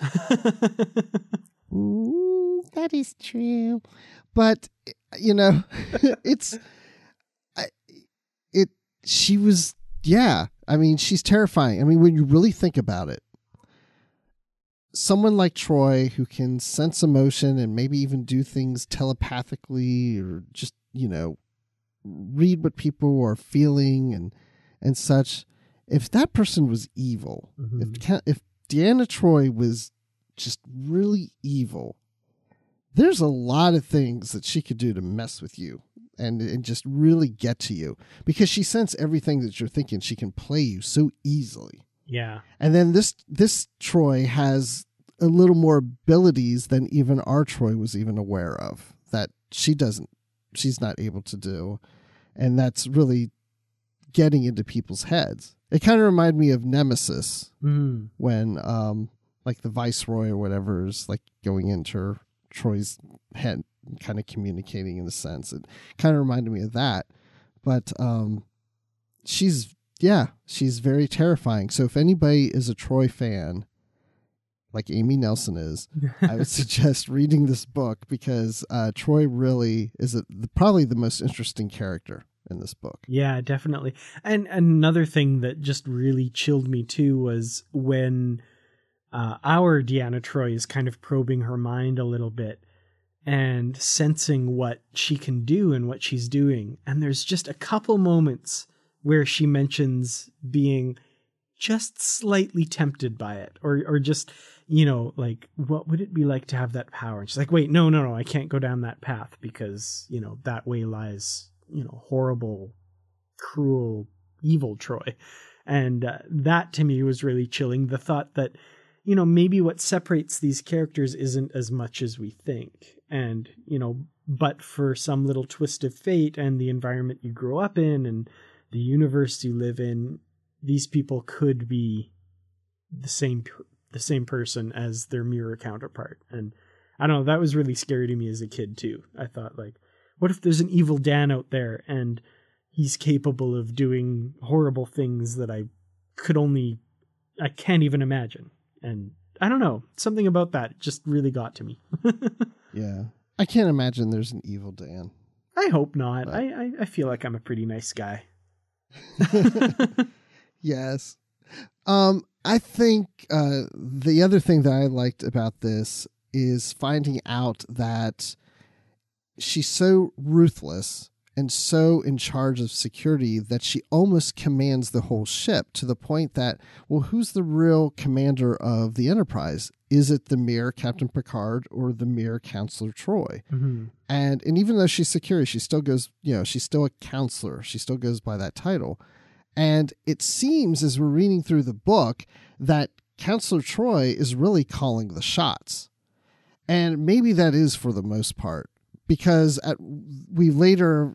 That is true. But, you know, she was, yeah. I mean, she's terrifying. I mean, when you really think about it, someone like Troy who can sense emotion and maybe even do things telepathically or just, you know, read what people are feeling and such. If that person was evil, if Deanna Troi was just really evil, there's a lot of things that she could do to mess with you and just really get to you, because she senses everything that you're thinking. She can play you so easily. Yeah. And then this Troy has a little more abilities than even our Troy was even aware of, that she's not able to do. And that's really getting into people's heads. It kind of reminded me of Nemesis when like the Viceroy or whatever is like going into Troy's head, kind of communicating in a sense. It kind of reminded me of that. But she's very terrifying. So if anybody is a Troy fan, like Amy Nelson is, I would suggest reading this book, because Troy really is probably the most interesting character in this book. Yeah, definitely. And another thing that just really chilled me too was when our Deanna Troi is kind of probing her mind a little bit and sensing what she can do and what she's doing. And there's just a couple moments where she mentions being just slightly tempted by it, or just, you know, like, what would it be like to have that power? And she's like, wait, no, I can't go down that path, because, you know, that way lies, you know, horrible, cruel, evil Troy. And that to me was really chilling. The thought that, you know, maybe what separates these characters isn't as much as we think. And, you know, but for some little twist of fate and the environment you grow up in and the universe you live in, these people could be the same person as their mirror counterpart. And I don't know, that was really scary to me as a kid too. I thought, like, what if there's an evil Dan out there and he's capable of doing horrible things that I can't even imagine. And I don't know, something about that just really got to me. Yeah. I can't imagine there's an evil Dan. I hope not. But I feel like I'm a pretty nice guy. Yes. I think the other thing that I liked about this is finding out that she's so ruthless and so in charge of security that she almost commands the whole ship, to the point that, well, who's the real commander of the Enterprise? Is it the mere Captain Picard or the mere Counselor Troi? Mm-hmm. And even though she's security, she still goes, you know, she's still a counselor. She still goes by that title. And it seems, as we're reading through the book, that Counselor Troi is really calling the shots. And maybe that is for the most part, because we later,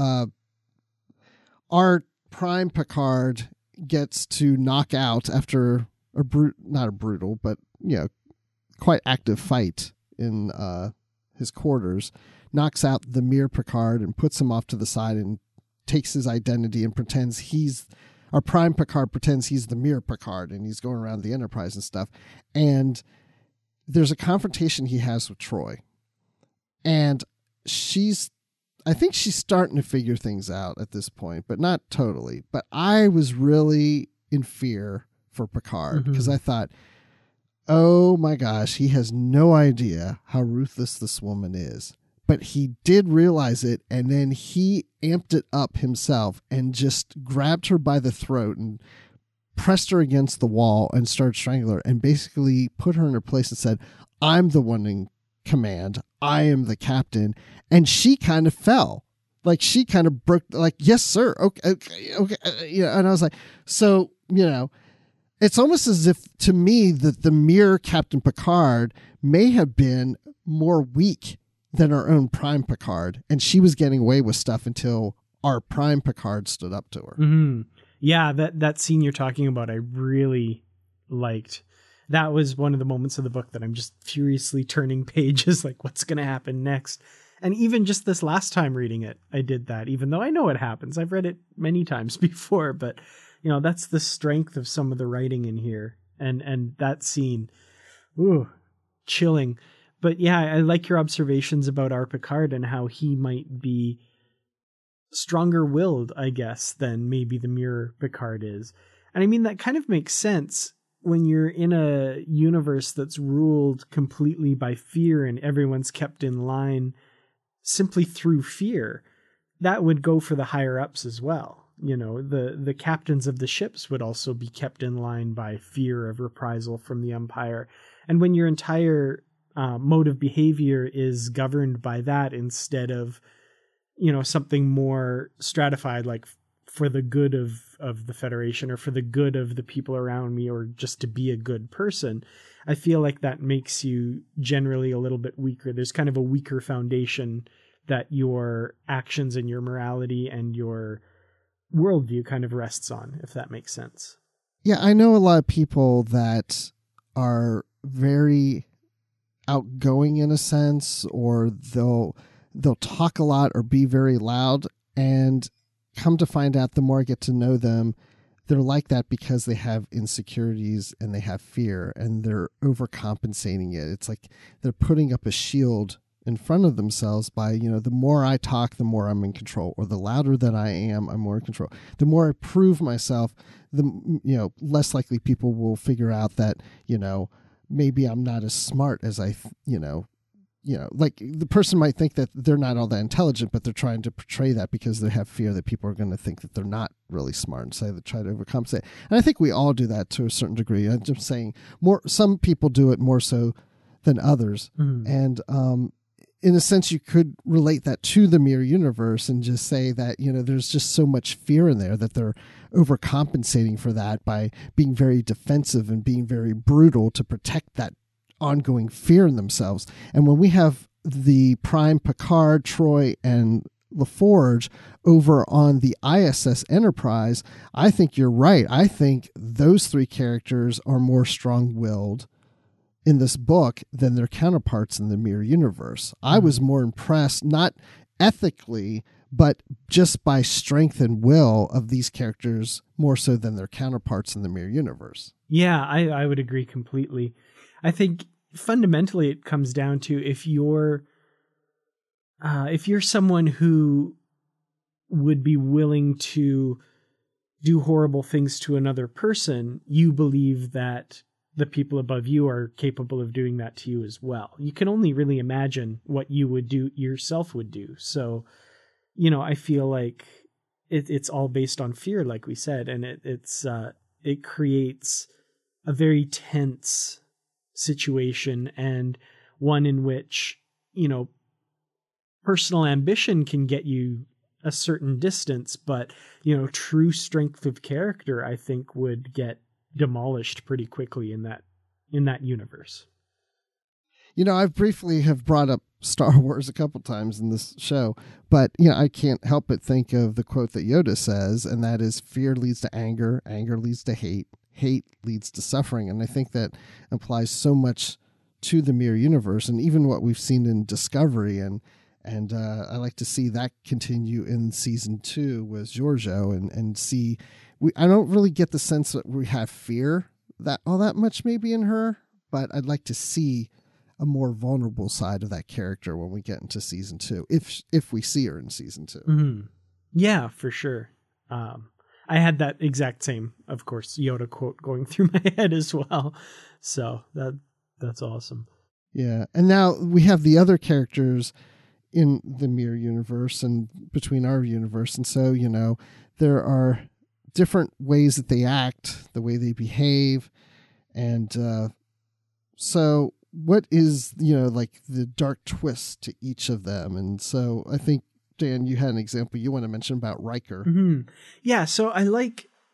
our Prime Picard gets to knock out, after not a brutal, but, you know, quite active fight in his quarters, knocks out the mere Picard and puts him off to the side and takes his identity and pretends our Prime Picard pretends he's the mere Picard, and he's going around the Enterprise and stuff. And there's a confrontation he has with Troi. And I think she's starting to figure things out at this point, but not totally. But I was really in fear for Picard, because I thought, oh my gosh, he has no idea how ruthless this woman is. But he did realize it, and then he amped it up himself and just grabbed her by the throat and pressed her against the wall and started strangling her, and basically put her in her place and said, I'm the one in command. I am the captain. And she kind of fell. Like, she kind of broke, like, yes, sir. Okay. You know, and I was like, so, you know, It's almost as if, to me, that the mere Captain Picard may have been more weak than our own Prime Picard, and she was getting away with stuff until our Prime Picard stood up to her. Mm-hmm. Yeah, that scene you're talking about, I really liked. That was one of the moments of the book that I'm just furiously turning pages, like, what's going to happen next? And even just this last time reading it, I did that, even though I know it happens. I've read it many times before, but that's the strength of some of the writing in here. And that scene, ooh, chilling. But yeah, I like your observations about our Picard and how he might be stronger willed, I guess, than maybe the Mirror Picard is. And I mean, that kind of makes sense when you're in a universe that's ruled completely by fear and everyone's kept in line simply through fear. That would go for the higher ups as well. The captains of the ships would also be kept in line by fear of reprisal from the Empire. And when your entire mode of behavior is governed by that instead of, something more stratified, like for the good of the Federation or for the good of the people around me or just to be a good person, I feel like that makes you generally a little bit weaker. There's kind of a weaker foundation that your actions and your morality and your worldview kind of rests on, if that makes sense. Yeah, I know a lot of people that are very outgoing in a sense, or they'll talk a lot or be very loud, and come to find out, the more I get to know them, they're like that because they have insecurities and they have fear and they're overcompensating it. It's like they're putting up a shield in front of themselves by, the more I talk, the more I'm in control, or the louder that I am, I'm more in control. The more I prove myself, the, less likely people will figure out that, maybe I'm not as smart as like the person might think that they're not all that intelligent, but they're trying to portray that because they have fear that people are going to think that they're not really smart, and so they try to overcompensate. And I think we all do that to a certain degree. I'm just saying some people do it more so than others. Mm. And, in a sense, you could relate that to the Mirror Universe and just say that, there's just so much fear in there that they're overcompensating for that by being very defensive and being very brutal to protect that ongoing fear in themselves. And when we have the Prime Picard, Troy, and LaForge over on the ISS Enterprise, I think you're right. I think those three characters are more strong-willed in this book than their counterparts in the Mirror Universe. I was more impressed, not ethically, but just by strength and will of these characters more so than their counterparts in the Mirror Universe. Yeah, I would agree completely. I think fundamentally it comes down to if you're someone who would be willing to do horrible things to another person, you believe that the people above you are capable of doing that to you as well. You can only really imagine what you would do, yourself would do. So, I feel like it's all based on fear, like we said, and it creates a very tense situation, and one in which, personal ambition can get you a certain distance, but, true strength of character, I think, would get demolished pretty quickly in that universe. I briefly have brought up Star Wars a couple times in this show, but I can't help but think of the quote that Yoda says, and that is, fear leads to anger, anger leads to hate, hate leads to suffering. And I think that applies so much to the Mirror Universe and even what we've seen in Discovery, and I like to see that continue in season 2 with Giorgio and see. I don't really get the sense that we have fear that all that much maybe in her, but I'd like to see a more vulnerable side of that character when we get into season 2, if we see her in season 2. Mm-hmm. Yeah, for sure. I had that exact same, of course, Yoda quote going through my head as well. So that's awesome. Yeah. And now we have the other characters in the Mirror Universe and between our universe. And so, there are different ways that they act, the way they behave. And so what is, like the dark twist to each of them? And so I think, Dan, you had an example you want to mention about Riker. Mm-hmm. Yeah, so I like,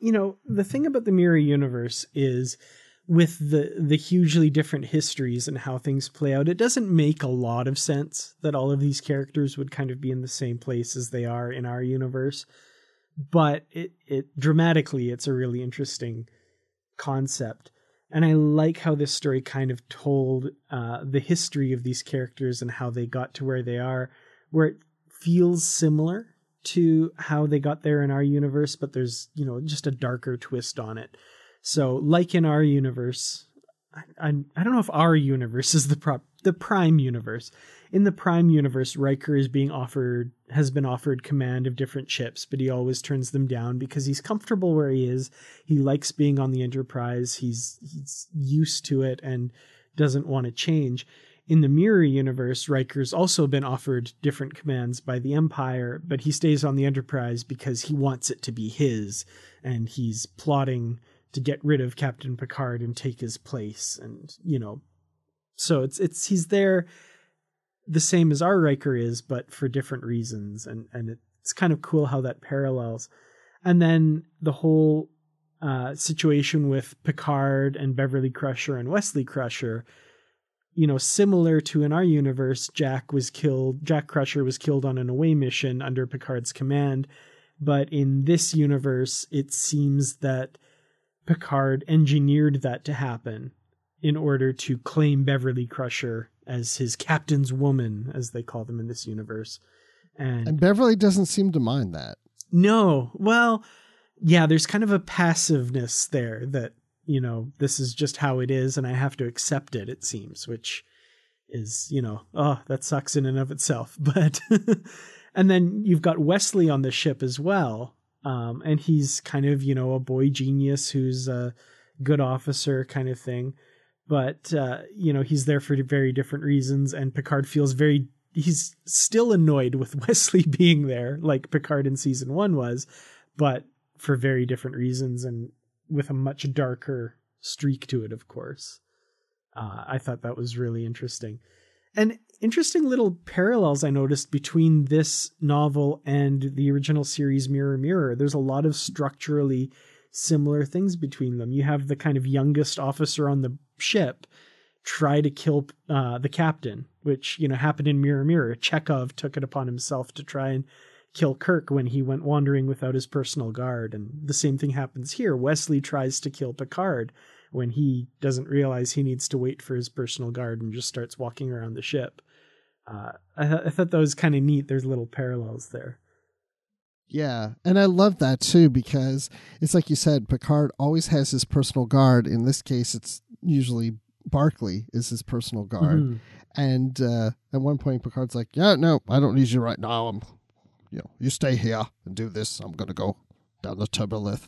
the thing about the Mirror Universe is with the hugely different histories and how things play out, it doesn't make a lot of sense that all of these characters would kind of be in the same place as they are in our universe. But it dramatically, it's a really interesting concept. And I like how this story kind of told the history of these characters and how they got to where they are, where it feels similar to how they got there in our universe, but there's, just a darker twist on it. So like in our universe, I don't know if our universe is the Prime universe. In the Prime universe, Riker has been offered command of different ships, but he always turns them down because he's comfortable where he is. He likes being on the Enterprise. He's used to it and doesn't want to change. In the Mirror universe, Riker's also been offered different commands by the Empire, but he stays on the Enterprise because he wants it to be his, and he's plotting to get rid of Captain Picard and take his place. And, so he's there the same as our Riker is, but for different reasons. And it's kind of cool how that parallels. And then the whole situation with Picard and Beverly Crusher and Wesley Crusher, similar to in our universe, Jack Crusher was killed on an away mission under Picard's command. But in this universe, it seems that Picard engineered that to happen in order to claim Beverly Crusher as his captain's woman, as they call them in this universe. And Beverly doesn't seem to mind that. No. Well, yeah, there's kind of a passiveness there that, this is just how it is and I have to accept it, it seems, which is, that sucks in and of itself. But, and then you've got Wesley on the ship as well. And he's kind of, a boy genius who's a good officer kind of thing. But, he's there for very different reasons. And Picard feels he's still annoyed with Wesley being there, like Picard in season 1 was, but for very different reasons and with a much darker streak to it, of course. I thought that was really interesting. And interesting little parallels I noticed between this novel and the original series Mirror Mirror. There's a lot of structurally similar things between them. You have the kind of youngest officer on the ship try to kill the captain, which, happened in Mirror Mirror. Chekhov took it upon himself to try and kill Kirk when he went wandering without his personal guard. And the same thing happens here. Wesley tries to kill Picard when he doesn't realize he needs to wait for his personal guard and just starts walking around the ship. I thought that was kind of neat. There's little parallels there. Yeah, and I love that too, because it's like you said, Picard always has his personal guard. In this case, it's usually Barclay is his personal guard. Mm-hmm. And at one point, Picard's like, yeah, no, I don't need you right now. You stay here and do this. I'm going to go down the turbolith.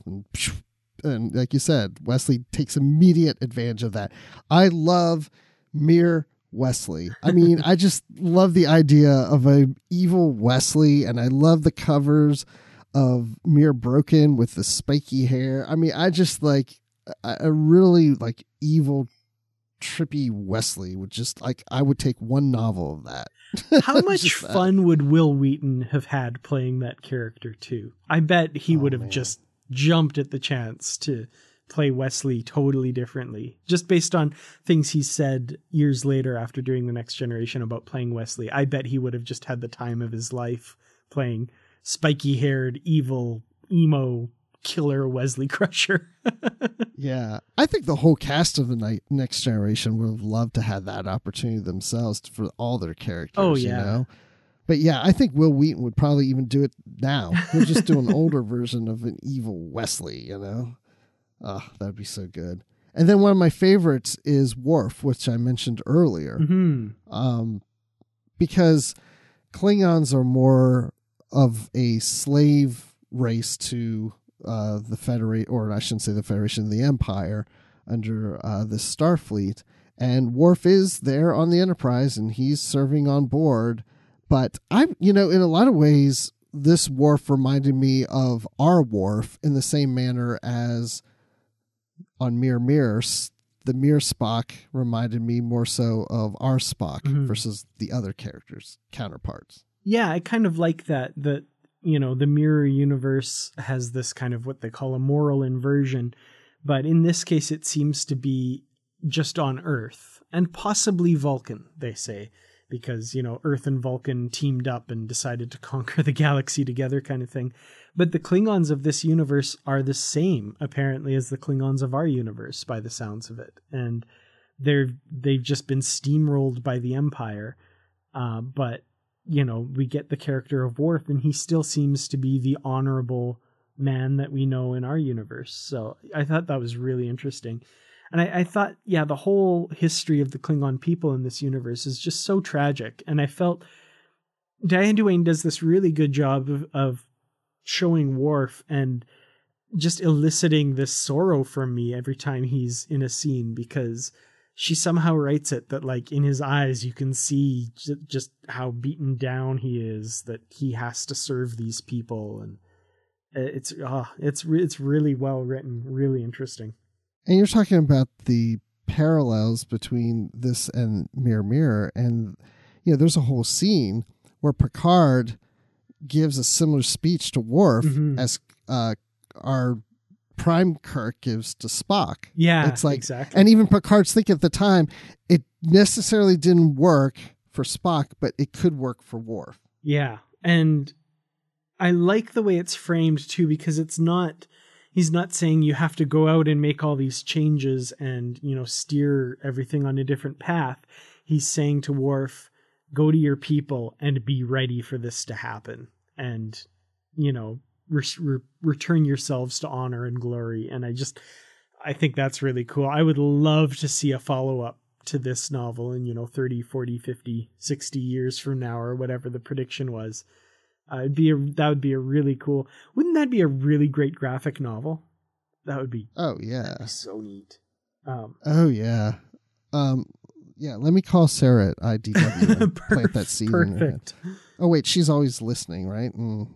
And like you said, Wesley takes immediate advantage of that. I love Mere Wesley. I mean, I just love the idea of a evil Wesley, and I love the covers of Mere Broken with the spiky hair. I mean, I just I really like evil, trippy Wesley. I would take one novel of that. How much fun would Will Wheaton have had playing that character too? I bet he would have just jumped at the chance to play Wesley totally differently, just based on things he said years later after doing The Next Generation about playing Wesley. I bet he would have just had the time of his life playing spiky-haired, evil, emo killer Wesley Crusher. Yeah, I think the whole cast of The Next Generation would have loved to have that opportunity themselves for all their characters. Oh yeah. But yeah, I think Will Wheaton would probably even do it now. He'll just do an older version of an evil Wesley, Oh, that'd be so good. And then one of my favorites is Worf, which I mentioned earlier. Mm-hmm. Because Klingons are more of a slave race to the Federation, or I shouldn't say the Federation, the Empire under the Starfleet. And Worf is there on the Enterprise and he's serving on board. But in a lot of ways, this Worf reminded me of our Worf in the same manner as on Mirror Mirror, the Mirror Spock reminded me more so of our Spock versus the other characters' counterparts. Yeah, I kind of like that the mirror universe has this kind of what they call a moral inversion. But in this case, it seems to be just on Earth and possibly Vulcan, they say, because, Earth and Vulcan teamed up and decided to conquer the galaxy together kind of thing. But the Klingons of this universe are the same, apparently, as the Klingons of our universe, by the sounds of it. And they've just been steamrolled by the Empire. But, we get the character of Worf, and he still seems to be the honorable man that we know in our universe. So I thought that was really interesting. And I thought, the whole history of the Klingon people in this universe is just so tragic. And I felt Diane Duane does this really good job of showing Worf and just eliciting this sorrow from me every time he's in a scene, because she somehow writes it that, like, in his eyes, you can see just how beaten down he is, that he has to serve these people. And it's really well written, really interesting. And you're talking about the parallels between this and Mirror Mirror. And, there's a whole scene where Picard gives a similar speech to Worf as our Prime Kirk gives to Spock. Yeah, it's like, exactly. And even Picard's thinking at the time, it necessarily didn't work for Spock, but it could work for Worf. Yeah. And I like the way it's framed too, because he's not saying you have to go out and make all these changes and, steer everything on a different path. He's saying to Worf, go to your people and be ready for this to happen. And, return yourselves to honor and glory. And I think that's really cool. I would love to see a follow-up to this novel in, 30, 40, 50, 60 years from now, or whatever the prediction was. That would be a really cool. Wouldn't that be a really great graphic novel? That would be. Oh yeah, be so neat. Oh yeah, yeah. Let me call Sarah at IDW and plant that seed in her head. Oh wait, she's always listening, right?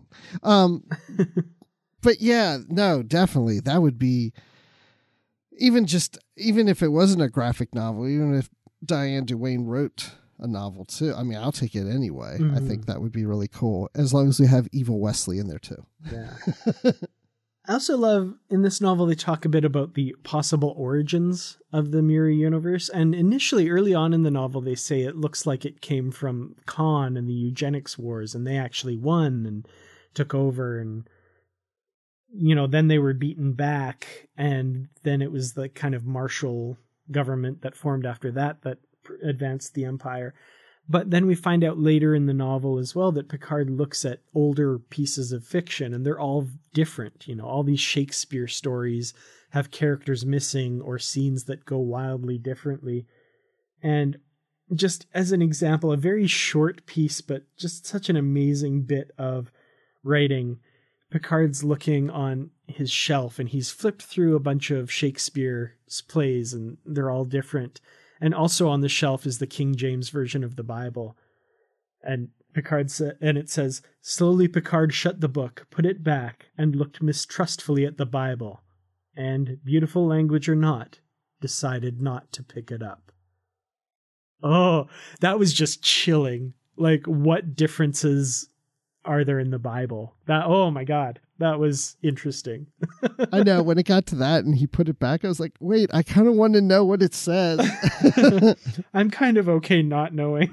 But yeah, no, definitely that would be. Even if it wasn't a graphic novel, even if Diane Duane wrote a novel too. I mean, I'll take it anyway. Mm-hmm. I think that would be really cool, as long as we have Evil Wesley in there too. Yeah. I also love, in this novel, they talk a bit about the possible origins of the Mirror Universe. And initially, early on in the novel, they say it looks like it came from Khan and the eugenics wars, and they actually won and took over, and then they were beaten back, and then it was the kind of martial government that formed after that advanced the Empire. But then we find out later in the novel as well that Picard looks at older pieces of fiction, and they're all different. All these Shakespeare stories have characters missing or scenes that go wildly differently. And just as an example, a very short piece, but just such an amazing bit of writing. Picard's looking on his shelf, and he's flipped through a bunch of Shakespeare's plays, and they're all different. And also on the shelf is the King James version of the Bible. And it says, slowly Picard shut the book, put it back, and looked mistrustfully at the Bible. And, beautiful language or not, decided not to pick it up. Oh, that was just chilling. Like, what differences are there in the Bible? Oh my God, that was interesting. I know, when it got to that and he put it back, I was like, wait, I kind of want to know what it says. I'm kind of okay not knowing.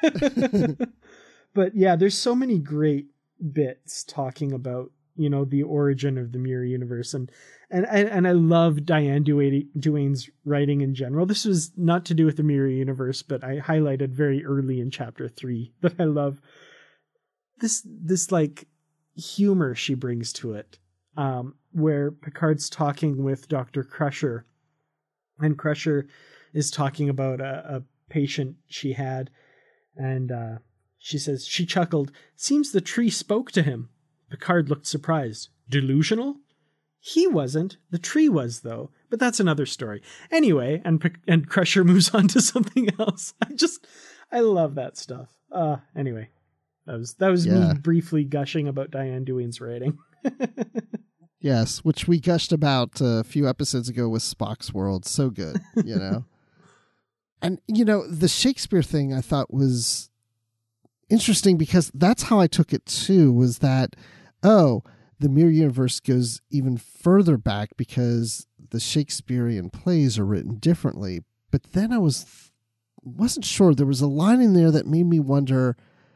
But yeah, there's so many great bits talking about, the origin of the Mirror Universe. And I love Diane Duane's writing in general. This was not to do with the Mirror Universe, but I highlighted very early in chapter 3 that I love this like humor she brings to it, where Picard's talking with Dr. Crusher, and Crusher is talking about a patient she had, and she says, she chuckled, seems the tree spoke to him. Picard looked surprised. Delusional? He wasn't. The tree was, though. But that's another story. Anyway, and Crusher moves on to something else. I love that stuff. Anyway. That was me briefly gushing about Diane Duane's writing. Yes, which we gushed about a few episodes ago with Spock's World. So good, And, the Shakespeare thing I thought was interesting, because that's how I took it too, was that oh, the Mirror Universe goes even further back because the Shakespearean plays are written differently. But then I wasn't sure. There was a line in there that made me wonder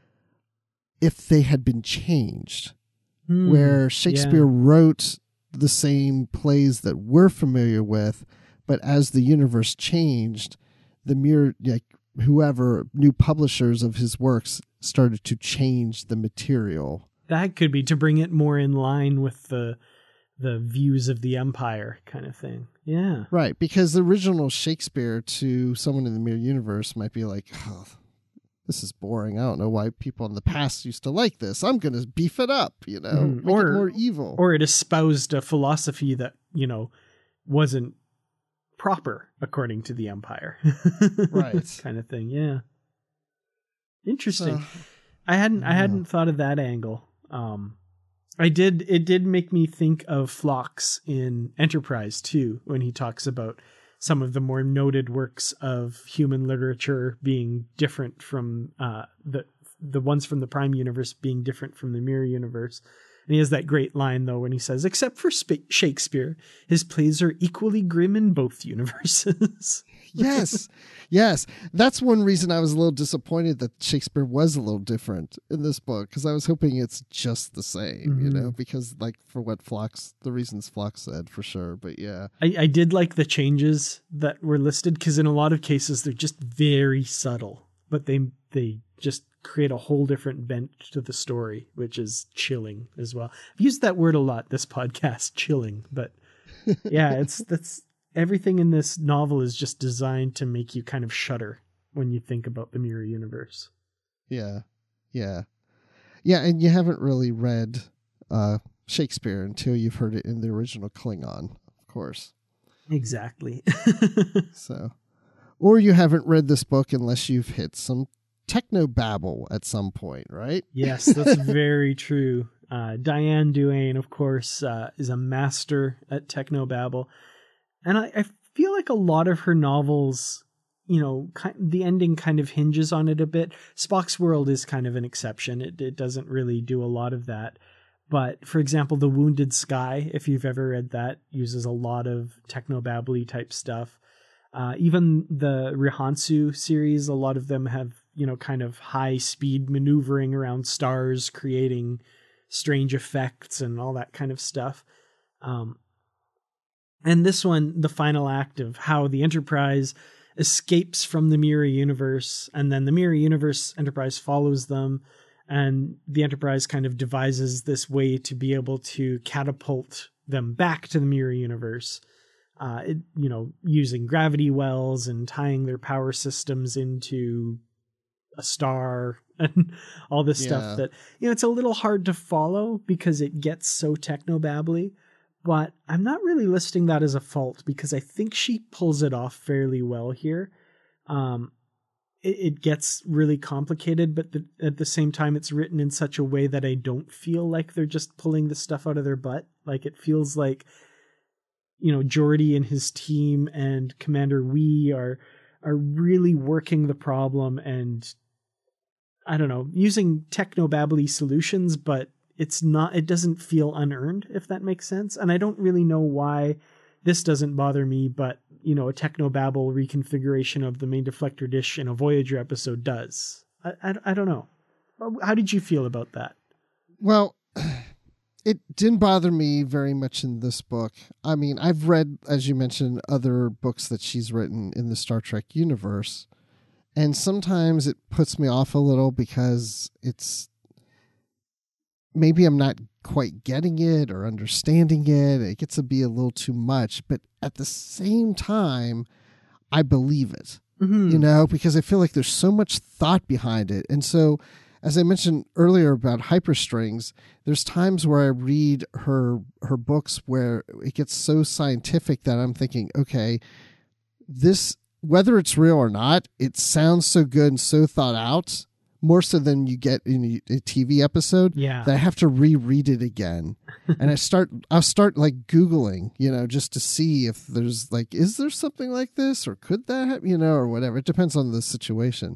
if they had been changed, where Shakespeare wrote the same plays that we're familiar with, but as the universe changed, the Mirror, whoever new publishers of his works started to change the material. That could be to bring it more in line with the views of the Empire kind of thing. Yeah. Right, because the original Shakespeare to someone in the Mirror Universe might be like, oh, this is boring. I don't know why people in the past used to like this. I'm going to beef it up, make it more evil. Or it espoused a philosophy that, wasn't proper according to the Empire. Right. Kind of thing, yeah. Interesting. I hadn't thought of that angle. It did make me think of Phlox in Enterprise too, when he talks about some of the more noted works of human literature being different from the ones from the Prime Universe being different from the Mirror Universe. And he has that great line, though, when he says, except for Shakespeare, his plays are equally grim in both universes. Yes. That's one reason I was a little disappointed that Shakespeare was a little different in this book, because I was hoping it's just the same, because for what the reasons Phlox said, for sure. But yeah. I did like the changes that were listed, because in a lot of cases, they're just very subtle, but they just create a whole different bent to the story, which is chilling as well. I've used that word a lot this podcast, chilling, but yeah, that's everything in this novel is just designed to make you kind of shudder when you think about the Mirror Universe. Yeah. And you haven't really read Shakespeare until you've heard it in the original Klingon, of course. Exactly. So, or you haven't read this book unless you've hit some technobabble at some point, right? Yes, that's very true. Diane Duane, of course, is a master at technobabble. And I feel like a lot of her novels, the ending kind of hinges on it a bit. Spock's World is kind of an exception. It doesn't really do a lot of that. But, for example, The Wounded Sky, if you've ever read that, uses a lot of technobabbly type stuff. Even the Rihansu series, a lot of them have, kind of high speed maneuvering around stars, creating strange effects and all that kind of stuff. And this one, the final act of how the Enterprise escapes from the Mirror Universe, and then the Mirror Universe Enterprise follows them, and the Enterprise kind of devises this way to be able to catapult them back to the Mirror Universe. Using gravity wells and tying their power systems into a star and all this stuff that, it's a little hard to follow because it gets so technobabbly, but I'm not really listing that as a fault because I think she pulls it off fairly well here. It gets really complicated, but at the same time, it's written in such a way that I don't feel like they're just pulling the stuff out of their butt. Like it feels like, Geordi and his team and Commander Wee are really working the problem and, I don't know, using technobabbly solutions, but it doesn't feel unearned, if that makes sense. And I don't really know why this doesn't bother me, but, a technobabble reconfiguration of the main deflector dish in a Voyager episode does. I don't know. How did you feel about that? Well, it didn't bother me very much in this book. I mean, I've read, as you mentioned, other books that she's written in the Star Trek universe, and sometimes it puts me off a little because maybe I'm not quite getting it or understanding it. It gets to be a little too much, but at the same time, I believe it, because I feel like there's so much thought behind it. And so, as I mentioned earlier about hyperstrings, there's times where I read her books where it gets so scientific that I'm thinking, okay, this, whether it's real or not, it sounds so good and so thought out, more so than you get in a TV episode, that I have to reread it again. And I'll start like Googling, just to see if there's is there something like this, or could that happen, or whatever. It depends on the situation.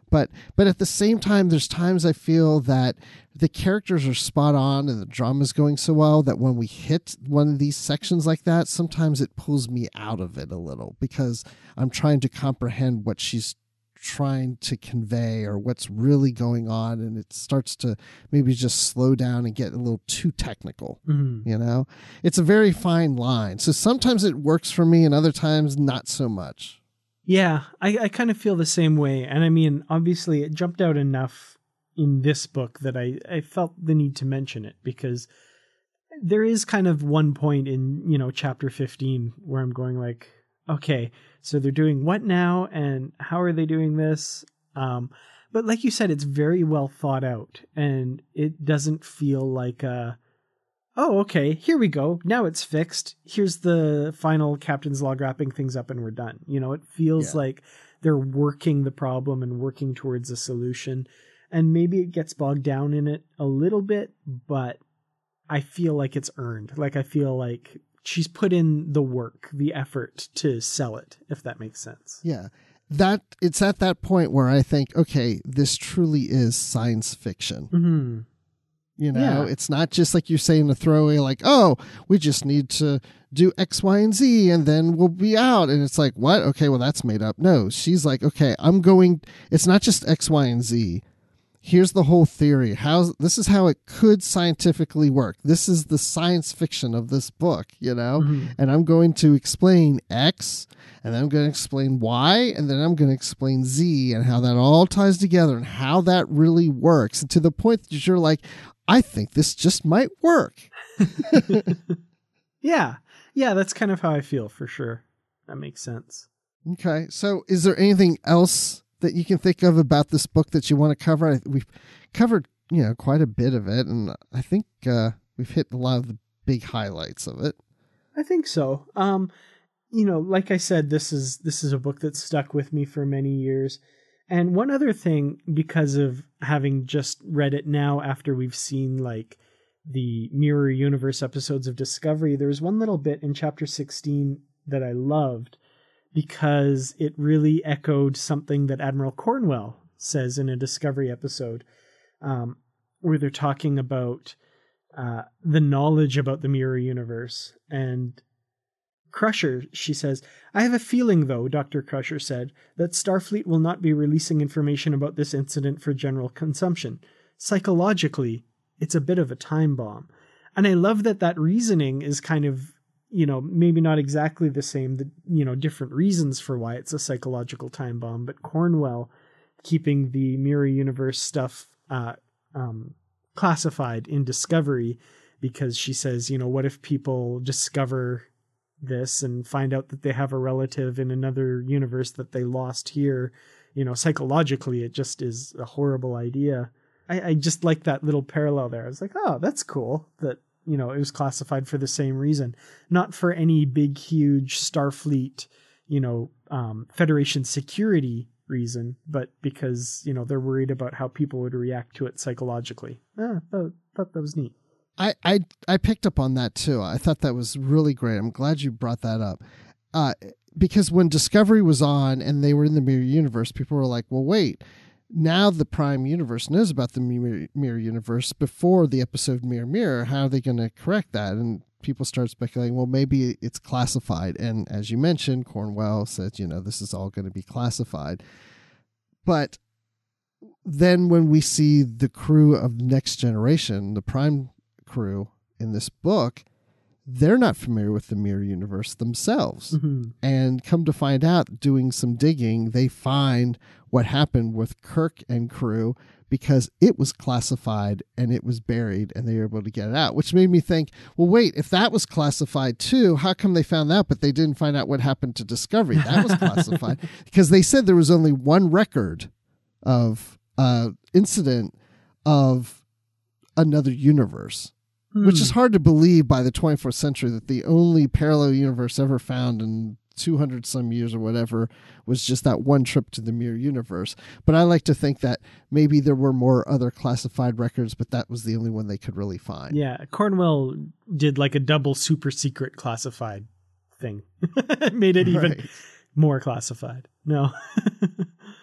But at the same time, there's times I feel that the characters are spot on and the drama's going so well that when we hit one of these sections like that, sometimes it pulls me out of it a little because I'm trying to comprehend what she's trying to convey or what's really going on, and it starts to maybe just slow down and get a little too technical. You know, it's a very fine line. So sometimes it works for me and other times not so much. Yeah, I kind of feel the same way. And I mean, obviously it jumped out enough in this book that I felt the need to mention it, because there is kind of one point in, you know, chapter 15 where I'm going like, okay, so they're doing what now and how are they doing this? But like you said, it's very well thought out, and it doesn't feel like oh, okay, here we go. Now it's fixed. Here's the final captain's log wrapping things up and we're done. You know, it feels like they're working the problem and working towards a solution. And maybe it gets bogged down in it a little bit, but I feel like it's earned. Like I feel like she's put in the work, the effort to sell it, if that makes sense. Yeah. That it's at that point where I think, okay, this truly is science fiction. Mm-hmm. You know, It's not just like you're saying a throwaway, like, oh, we just need to do X, Y, and Z, and then we'll be out. And it's like, what? Okay, well, that's made up. No, she's like, okay, it's not just X, Y, and Z. Here's the whole theory. This is how it could scientifically work. This is the science fiction of this book, you know? Mm-hmm. And I'm going to explain X, and then I'm going to explain Y, and then I'm going to explain Z, and how that all ties together and how that really works. And to the point that you're like, I think this just might work. Yeah, that's kind of how I feel, for sure. That makes sense. Okay, so is there anything else that you can think of about this book that you want to cover? We've covered, you know, quite a bit of it, and I think we've hit a lot of the big highlights of it. I think so. You know, like I said, this is a book that stuck with me for many years. And one other thing, because of having just read it now after we've seen like the Mirror Universe episodes of Discovery, there was one little bit in chapter 16 that I loved, because it really echoed something that Admiral Cornwell says in a Discovery episode, where they're talking about the knowledge about the Mirror Universe. And Crusher, she says, I have a feeling, though, Dr. Crusher said, that Starfleet will not be releasing information about this incident for general consumption. Psychologically, it's a bit of a time bomb. And I love that reasoning is kind of, you know, maybe not exactly the same, you know, different reasons for why it's a psychological time bomb, but Cornwell keeping the Mirror Universe stuff classified in Discovery, because she says, you know, what if people discover this and find out that they have a relative in another universe that they lost here? You know, psychologically, it just is a horrible idea. I just like that little parallel there. I was like, oh, that's cool that, you know, it was classified for the same reason, not for any big, huge Starfleet, you know, Federation security reason, but because, you know, they're worried about how people would react to it psychologically. I thought that was neat. I picked up on that too. I thought that was really great. I'm glad you brought that up. Because when Discovery was on and they were in the Mirror Universe, people were like, well, wait, now the Prime Universe knows about the Mirror Universe before the episode Mirror Mirror. How are they going to correct that? And people start speculating, well, maybe it's classified. And as you mentioned, Cornwell said, you know, this is all going to be classified. But then when we see the crew of Next Generation, the Prime crew in this book, they're not familiar with the Mirror Universe themselves. Mm-hmm. And come to find out, doing some digging, they find what happened with Kirk and crew, because it was classified and it was buried and they were able to get it out, which made me think, well, wait, if that was classified too, how come they found that, but they didn't find out what happened to Discovery? That was classified because they said there was only one record of incident of another universe. Which is hard to believe by the 24th century, that the only parallel universe ever found in 200 some years or whatever was just that one trip to the Mirror Universe. But I like to think that maybe there were more other classified records, but that was the only one they could really find. Yeah, Cornwell did like a double super secret classified thing. Made it even more classified. No.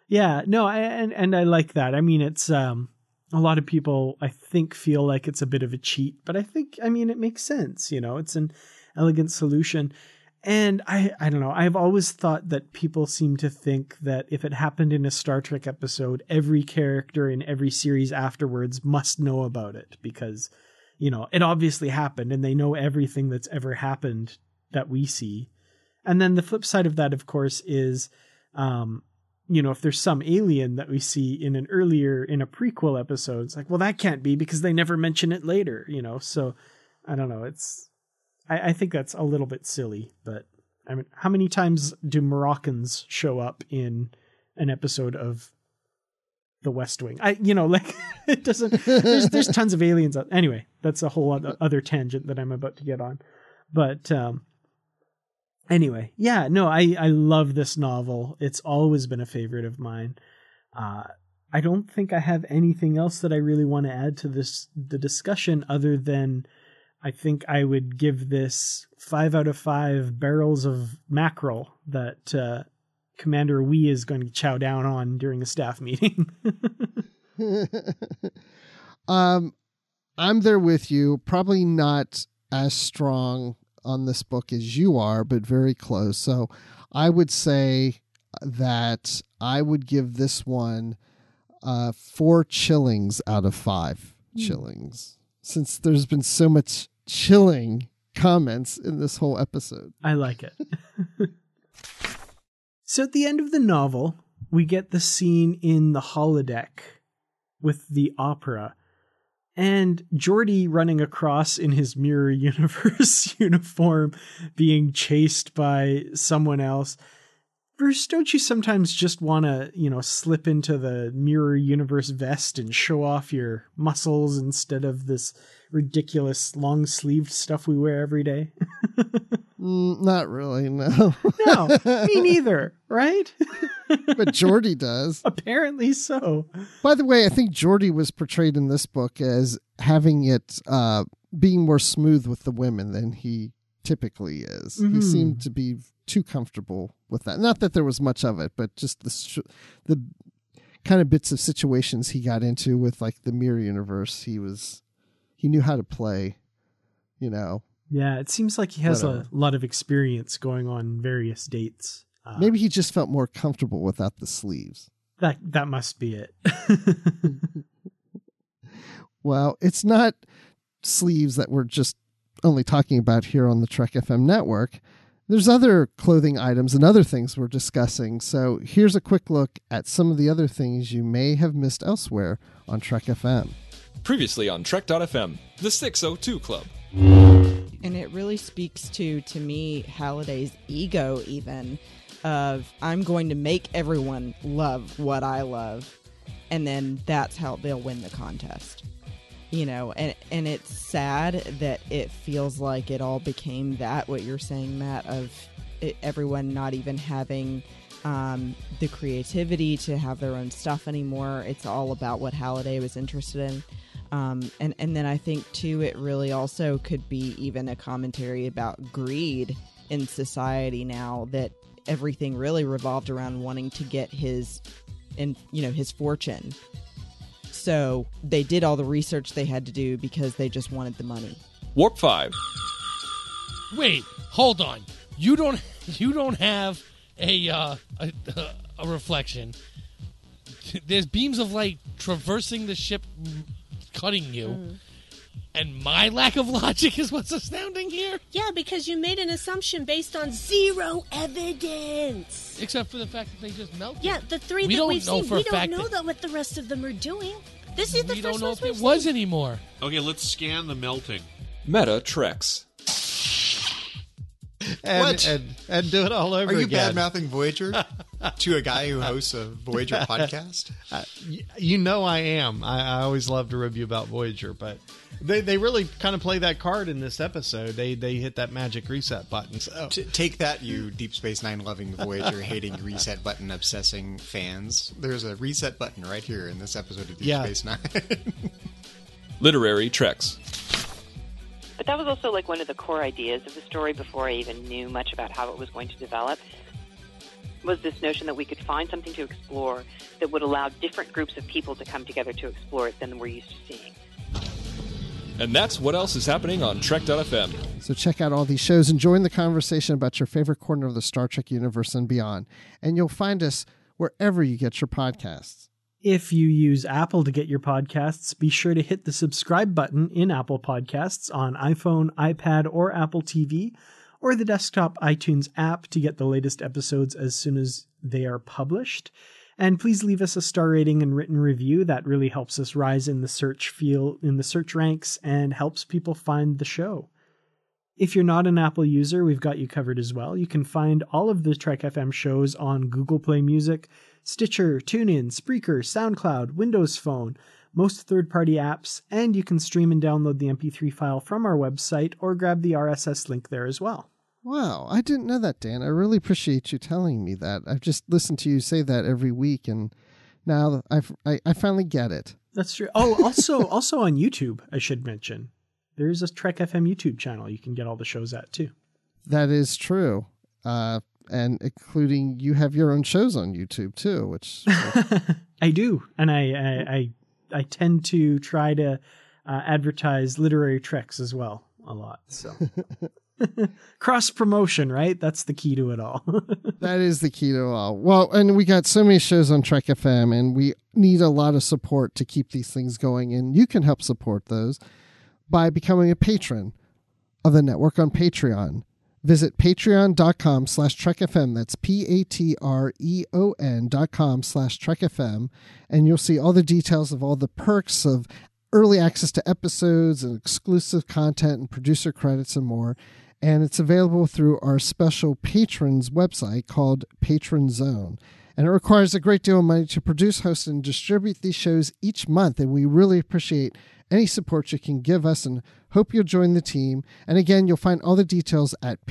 Yeah, no, and I like that. I mean, it's a lot of people, I think, feel like it's a bit of a cheat, but I think, I mean, it makes sense. It's an elegant solution. And I don't know, I've always thought that people seem to think that if it happened in a Star Trek episode, every character in every series afterwards must know about it because, it obviously happened and they know everything that's ever happened that we see. And then the flip side of that, of course, is, if there's some alien that we see in a prequel episode, it's like, well, that can't be because they never mention it later, So I don't know. I think that's a little bit silly, but I mean, how many times do Moroccans show up in an episode of The West Wing? It doesn't, there's tons of aliens. Anyway, that's a whole other tangent that I'm about to get on. But, anyway, yeah, no, I love this novel. It's always been a favorite of mine. I don't think I have anything else that I really want to add to the discussion other than I think I would give this 5 out of 5 barrels of mackerel that Commander Wee is going to chow down on during a staff meeting. I'm there with you. Probably not as strong on this book as you are, but very close. So I would say that I would give this one 4 chillings out of 5 chillings, since there's been so much chilling comments in this whole episode. I like it. So at the end of the novel, we get the scene in the holodeck with the opera and Geordi running across in his Mirror Universe uniform being chased by someone else. Bruce, don't you sometimes just want to, slip into the Mirror Universe vest and show off your muscles instead of this ridiculous long-sleeved stuff we wear every day? Not really, no. No, me neither, right? But Geordi does. Apparently so. By the way, I think Geordi was portrayed in this book as having it being more smooth with the women than he typically is. Mm-hmm. He seemed to be too comfortable with that. Not that there was much of it, but just the kind of bits of situations he got into with like the Mirror Universe. He knew how to play, Yeah, it seems like he has a lot of experience going on various dates. Maybe he just felt more comfortable without the sleeves. That must be it. Well, it's not sleeves that we're just only talking about here on the Trek FM network. There's other clothing items and other things we're discussing. So here's a quick look at some of the other things you may have missed elsewhere on Trek FM. Previously on Trek.fm, the 602 Club. And it really speaks to me, Halliday's ego even, of I'm going to make everyone love what I love, and then that's how they'll win the contest. And it's sad that it feels like it all became that, what you're saying, Matt, of everyone not even having the creativity to have their own stuff anymore. It's all about what Halliday was interested in. And then I think, too, it really also could be even a commentary about greed in society now, that everything really revolved around wanting to get his fortune. So they did all the research they had to do because they just wanted the money. Warp 5. Wait, hold on. You don't have a reflection. There's beams of light traversing the ship, cutting you. And my lack of logic is what's astounding here? Yeah, because you made an assumption based on zero evidence. Except for the fact that they just melted. Yeah, the 3 that we've seen, we don't know that what the rest of them are doing. This is the first one we've seen. We don't know if it was anymore. Okay, let's scan the melting. Meta Treks. And do it all over again. Are you bad-mouthing Voyager to a guy who hosts a Voyager podcast? I am. I always love to review about Voyager, but they really kind of play that card in this episode. They hit that magic reset button. So. Take that, you Deep Space Nine loving Voyager hating reset button obsessing fans. There's a reset button right here in this episode of Deep Space Nine. Literary Treks. But that was also like one of the core ideas of the story before I even knew much about how it was going to develop. was this notion that we could find something to explore that would allow different groups of people to come together to explore it than we're used to seeing. And that's what else is happening on Trek.fm. So check out all these shows and join the conversation about your favorite corner of the Star Trek universe and beyond. And you'll find us wherever you get your podcasts. If you use Apple to get your podcasts, be sure to hit the subscribe button in Apple Podcasts on iPhone, iPad, or Apple TV, or the desktop iTunes app to get the latest episodes as soon as they are published. And please leave us a star rating and written review. That really helps us rise in the search ranks and helps people find the show. If you're not an Apple user, we've got you covered as well. You can find all of the Trek FM shows on Google Play Music, Stitcher, TuneIn, Spreaker, SoundCloud, Windows Phone, most third-party apps, and you can stream and download the MP3 file from our website or grab the RSS link there as well. Wow, I didn't know that, Dan. I really appreciate you telling me that. I've just listened to you say that every week, and now I finally get it. That's true. Oh, also on YouTube, I should mention. There's a Trek FM YouTube channel you can get all the shows at, too. That is true. And including you have your own shows on YouTube, too, which... I do, and I tend to try to advertise literary treks as well a lot, so... Cross promotion, right? That's the key to it all. That is the key to it all. Well, and we got so many shows on Trek FM, and we need a lot of support to keep these things going. And you can help support those by becoming a patron of the network on Patreon. Visit patreon.com/TrekFM. That's patreon.com/TrekFM. And you'll see all the details of all the perks of early access to episodes and exclusive content and producer credits and more. And it's available through our special patrons website called Patron Zone. And it requires a great deal of money to produce, host, and distribute these shows each month. And we really appreciate any support you can give us and hope you'll join the team. And again, you'll find all the details at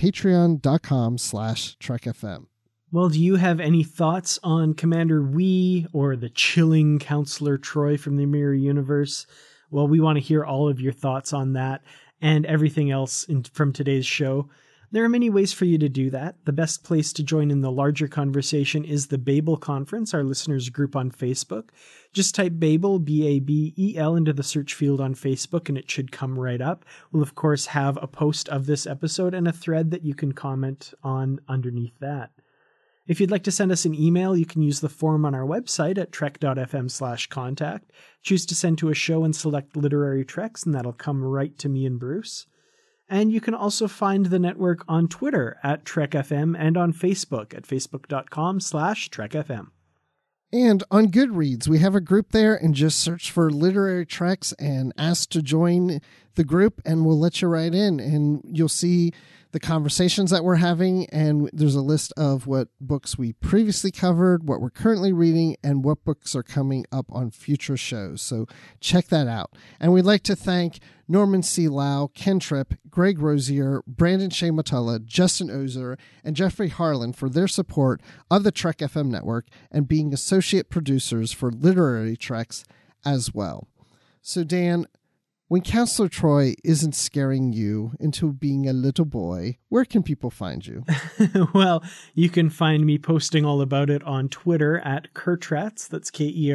patreon.com/TrekFM. Well, do you have any thoughts on Commander Wee or the chilling Counselor Troi from the Mirror Universe? Well, we want to hear all of your thoughts on that and everything else from today's show. There are many ways for you to do that. The best place to join in the larger conversation is the Babel Conference, our listeners group on Facebook. Just type Babel, B-A-B-E-L, into the search field on Facebook, and it should come right up. We'll, of course, have a post of this episode and a thread that you can comment on underneath that. If you'd like to send us an email, you can use the form on our website at trek.fm/contact. Choose to send to a show and select Literary Treks, and that'll come right to me and Bruce. And you can also find the network on Twitter at TrekFM and on Facebook at facebook.com/TrekFM. And on Goodreads, we have a group there, and just search for Literary Treks and ask to join the group, and we'll let you right in, and you'll see the conversations that we're having, and there's a list of what books we previously covered, what we're currently reading, and what books are coming up on future shows. So check that out. And we'd like to thank Norman C. Lau, Ken Tripp, Greg Rosier, Brandon Shea Motella, Justin Ozer, and Jeffrey Harlan for their support of the Trek FM network and being associate producers for Literary Treks as well. So Dan, when Counselor Troi isn't scaring you into being a little boy, where can people find you? Well, you can find me posting all about it on Twitter at Kertrats. That's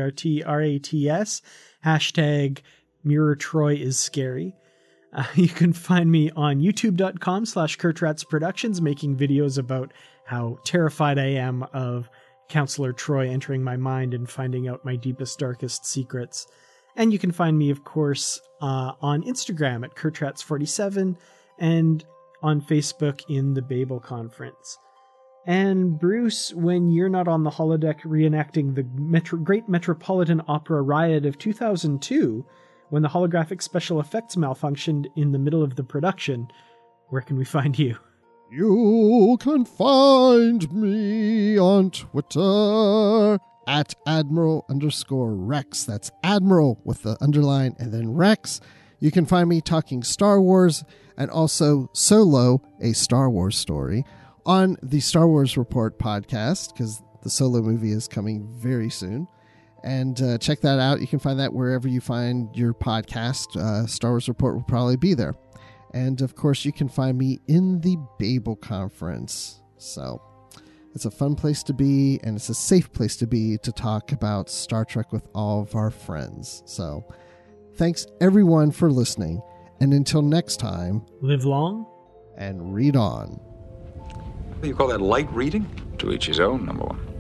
Kertrats. Hashtag Mirror Troi is scary. You can find me on youtube.com/Kertrats Productions, making videos about how terrified I am of Counselor Troi entering my mind and finding out my deepest, darkest secrets. And you can find me, of course, on Instagram at Kertrats47 and on Facebook in the Babel Conference. And Bruce, when you're not on the holodeck reenacting the Great Metropolitan Opera riot of 2002, when the holographic special effects malfunctioned in the middle of the production, where can we find you? You can find me on Twitter at Admiral_Rex. That's Admiral with the underline and then Rex. You can find me talking Star Wars and also Solo, a Star Wars story, on the Star Wars Report podcast, because the Solo movie is coming very soon. And check that out. You can find that wherever you find your podcast. Star Wars Report will probably be there. And, of course, you can find me in the Babel Conference. So It's a fun place to be, and it's a safe place to be to talk about Star Trek with all of our friends. So thanks everyone for listening, and until next time, live long and read on. What do you call that, light reading? To each his own, number one.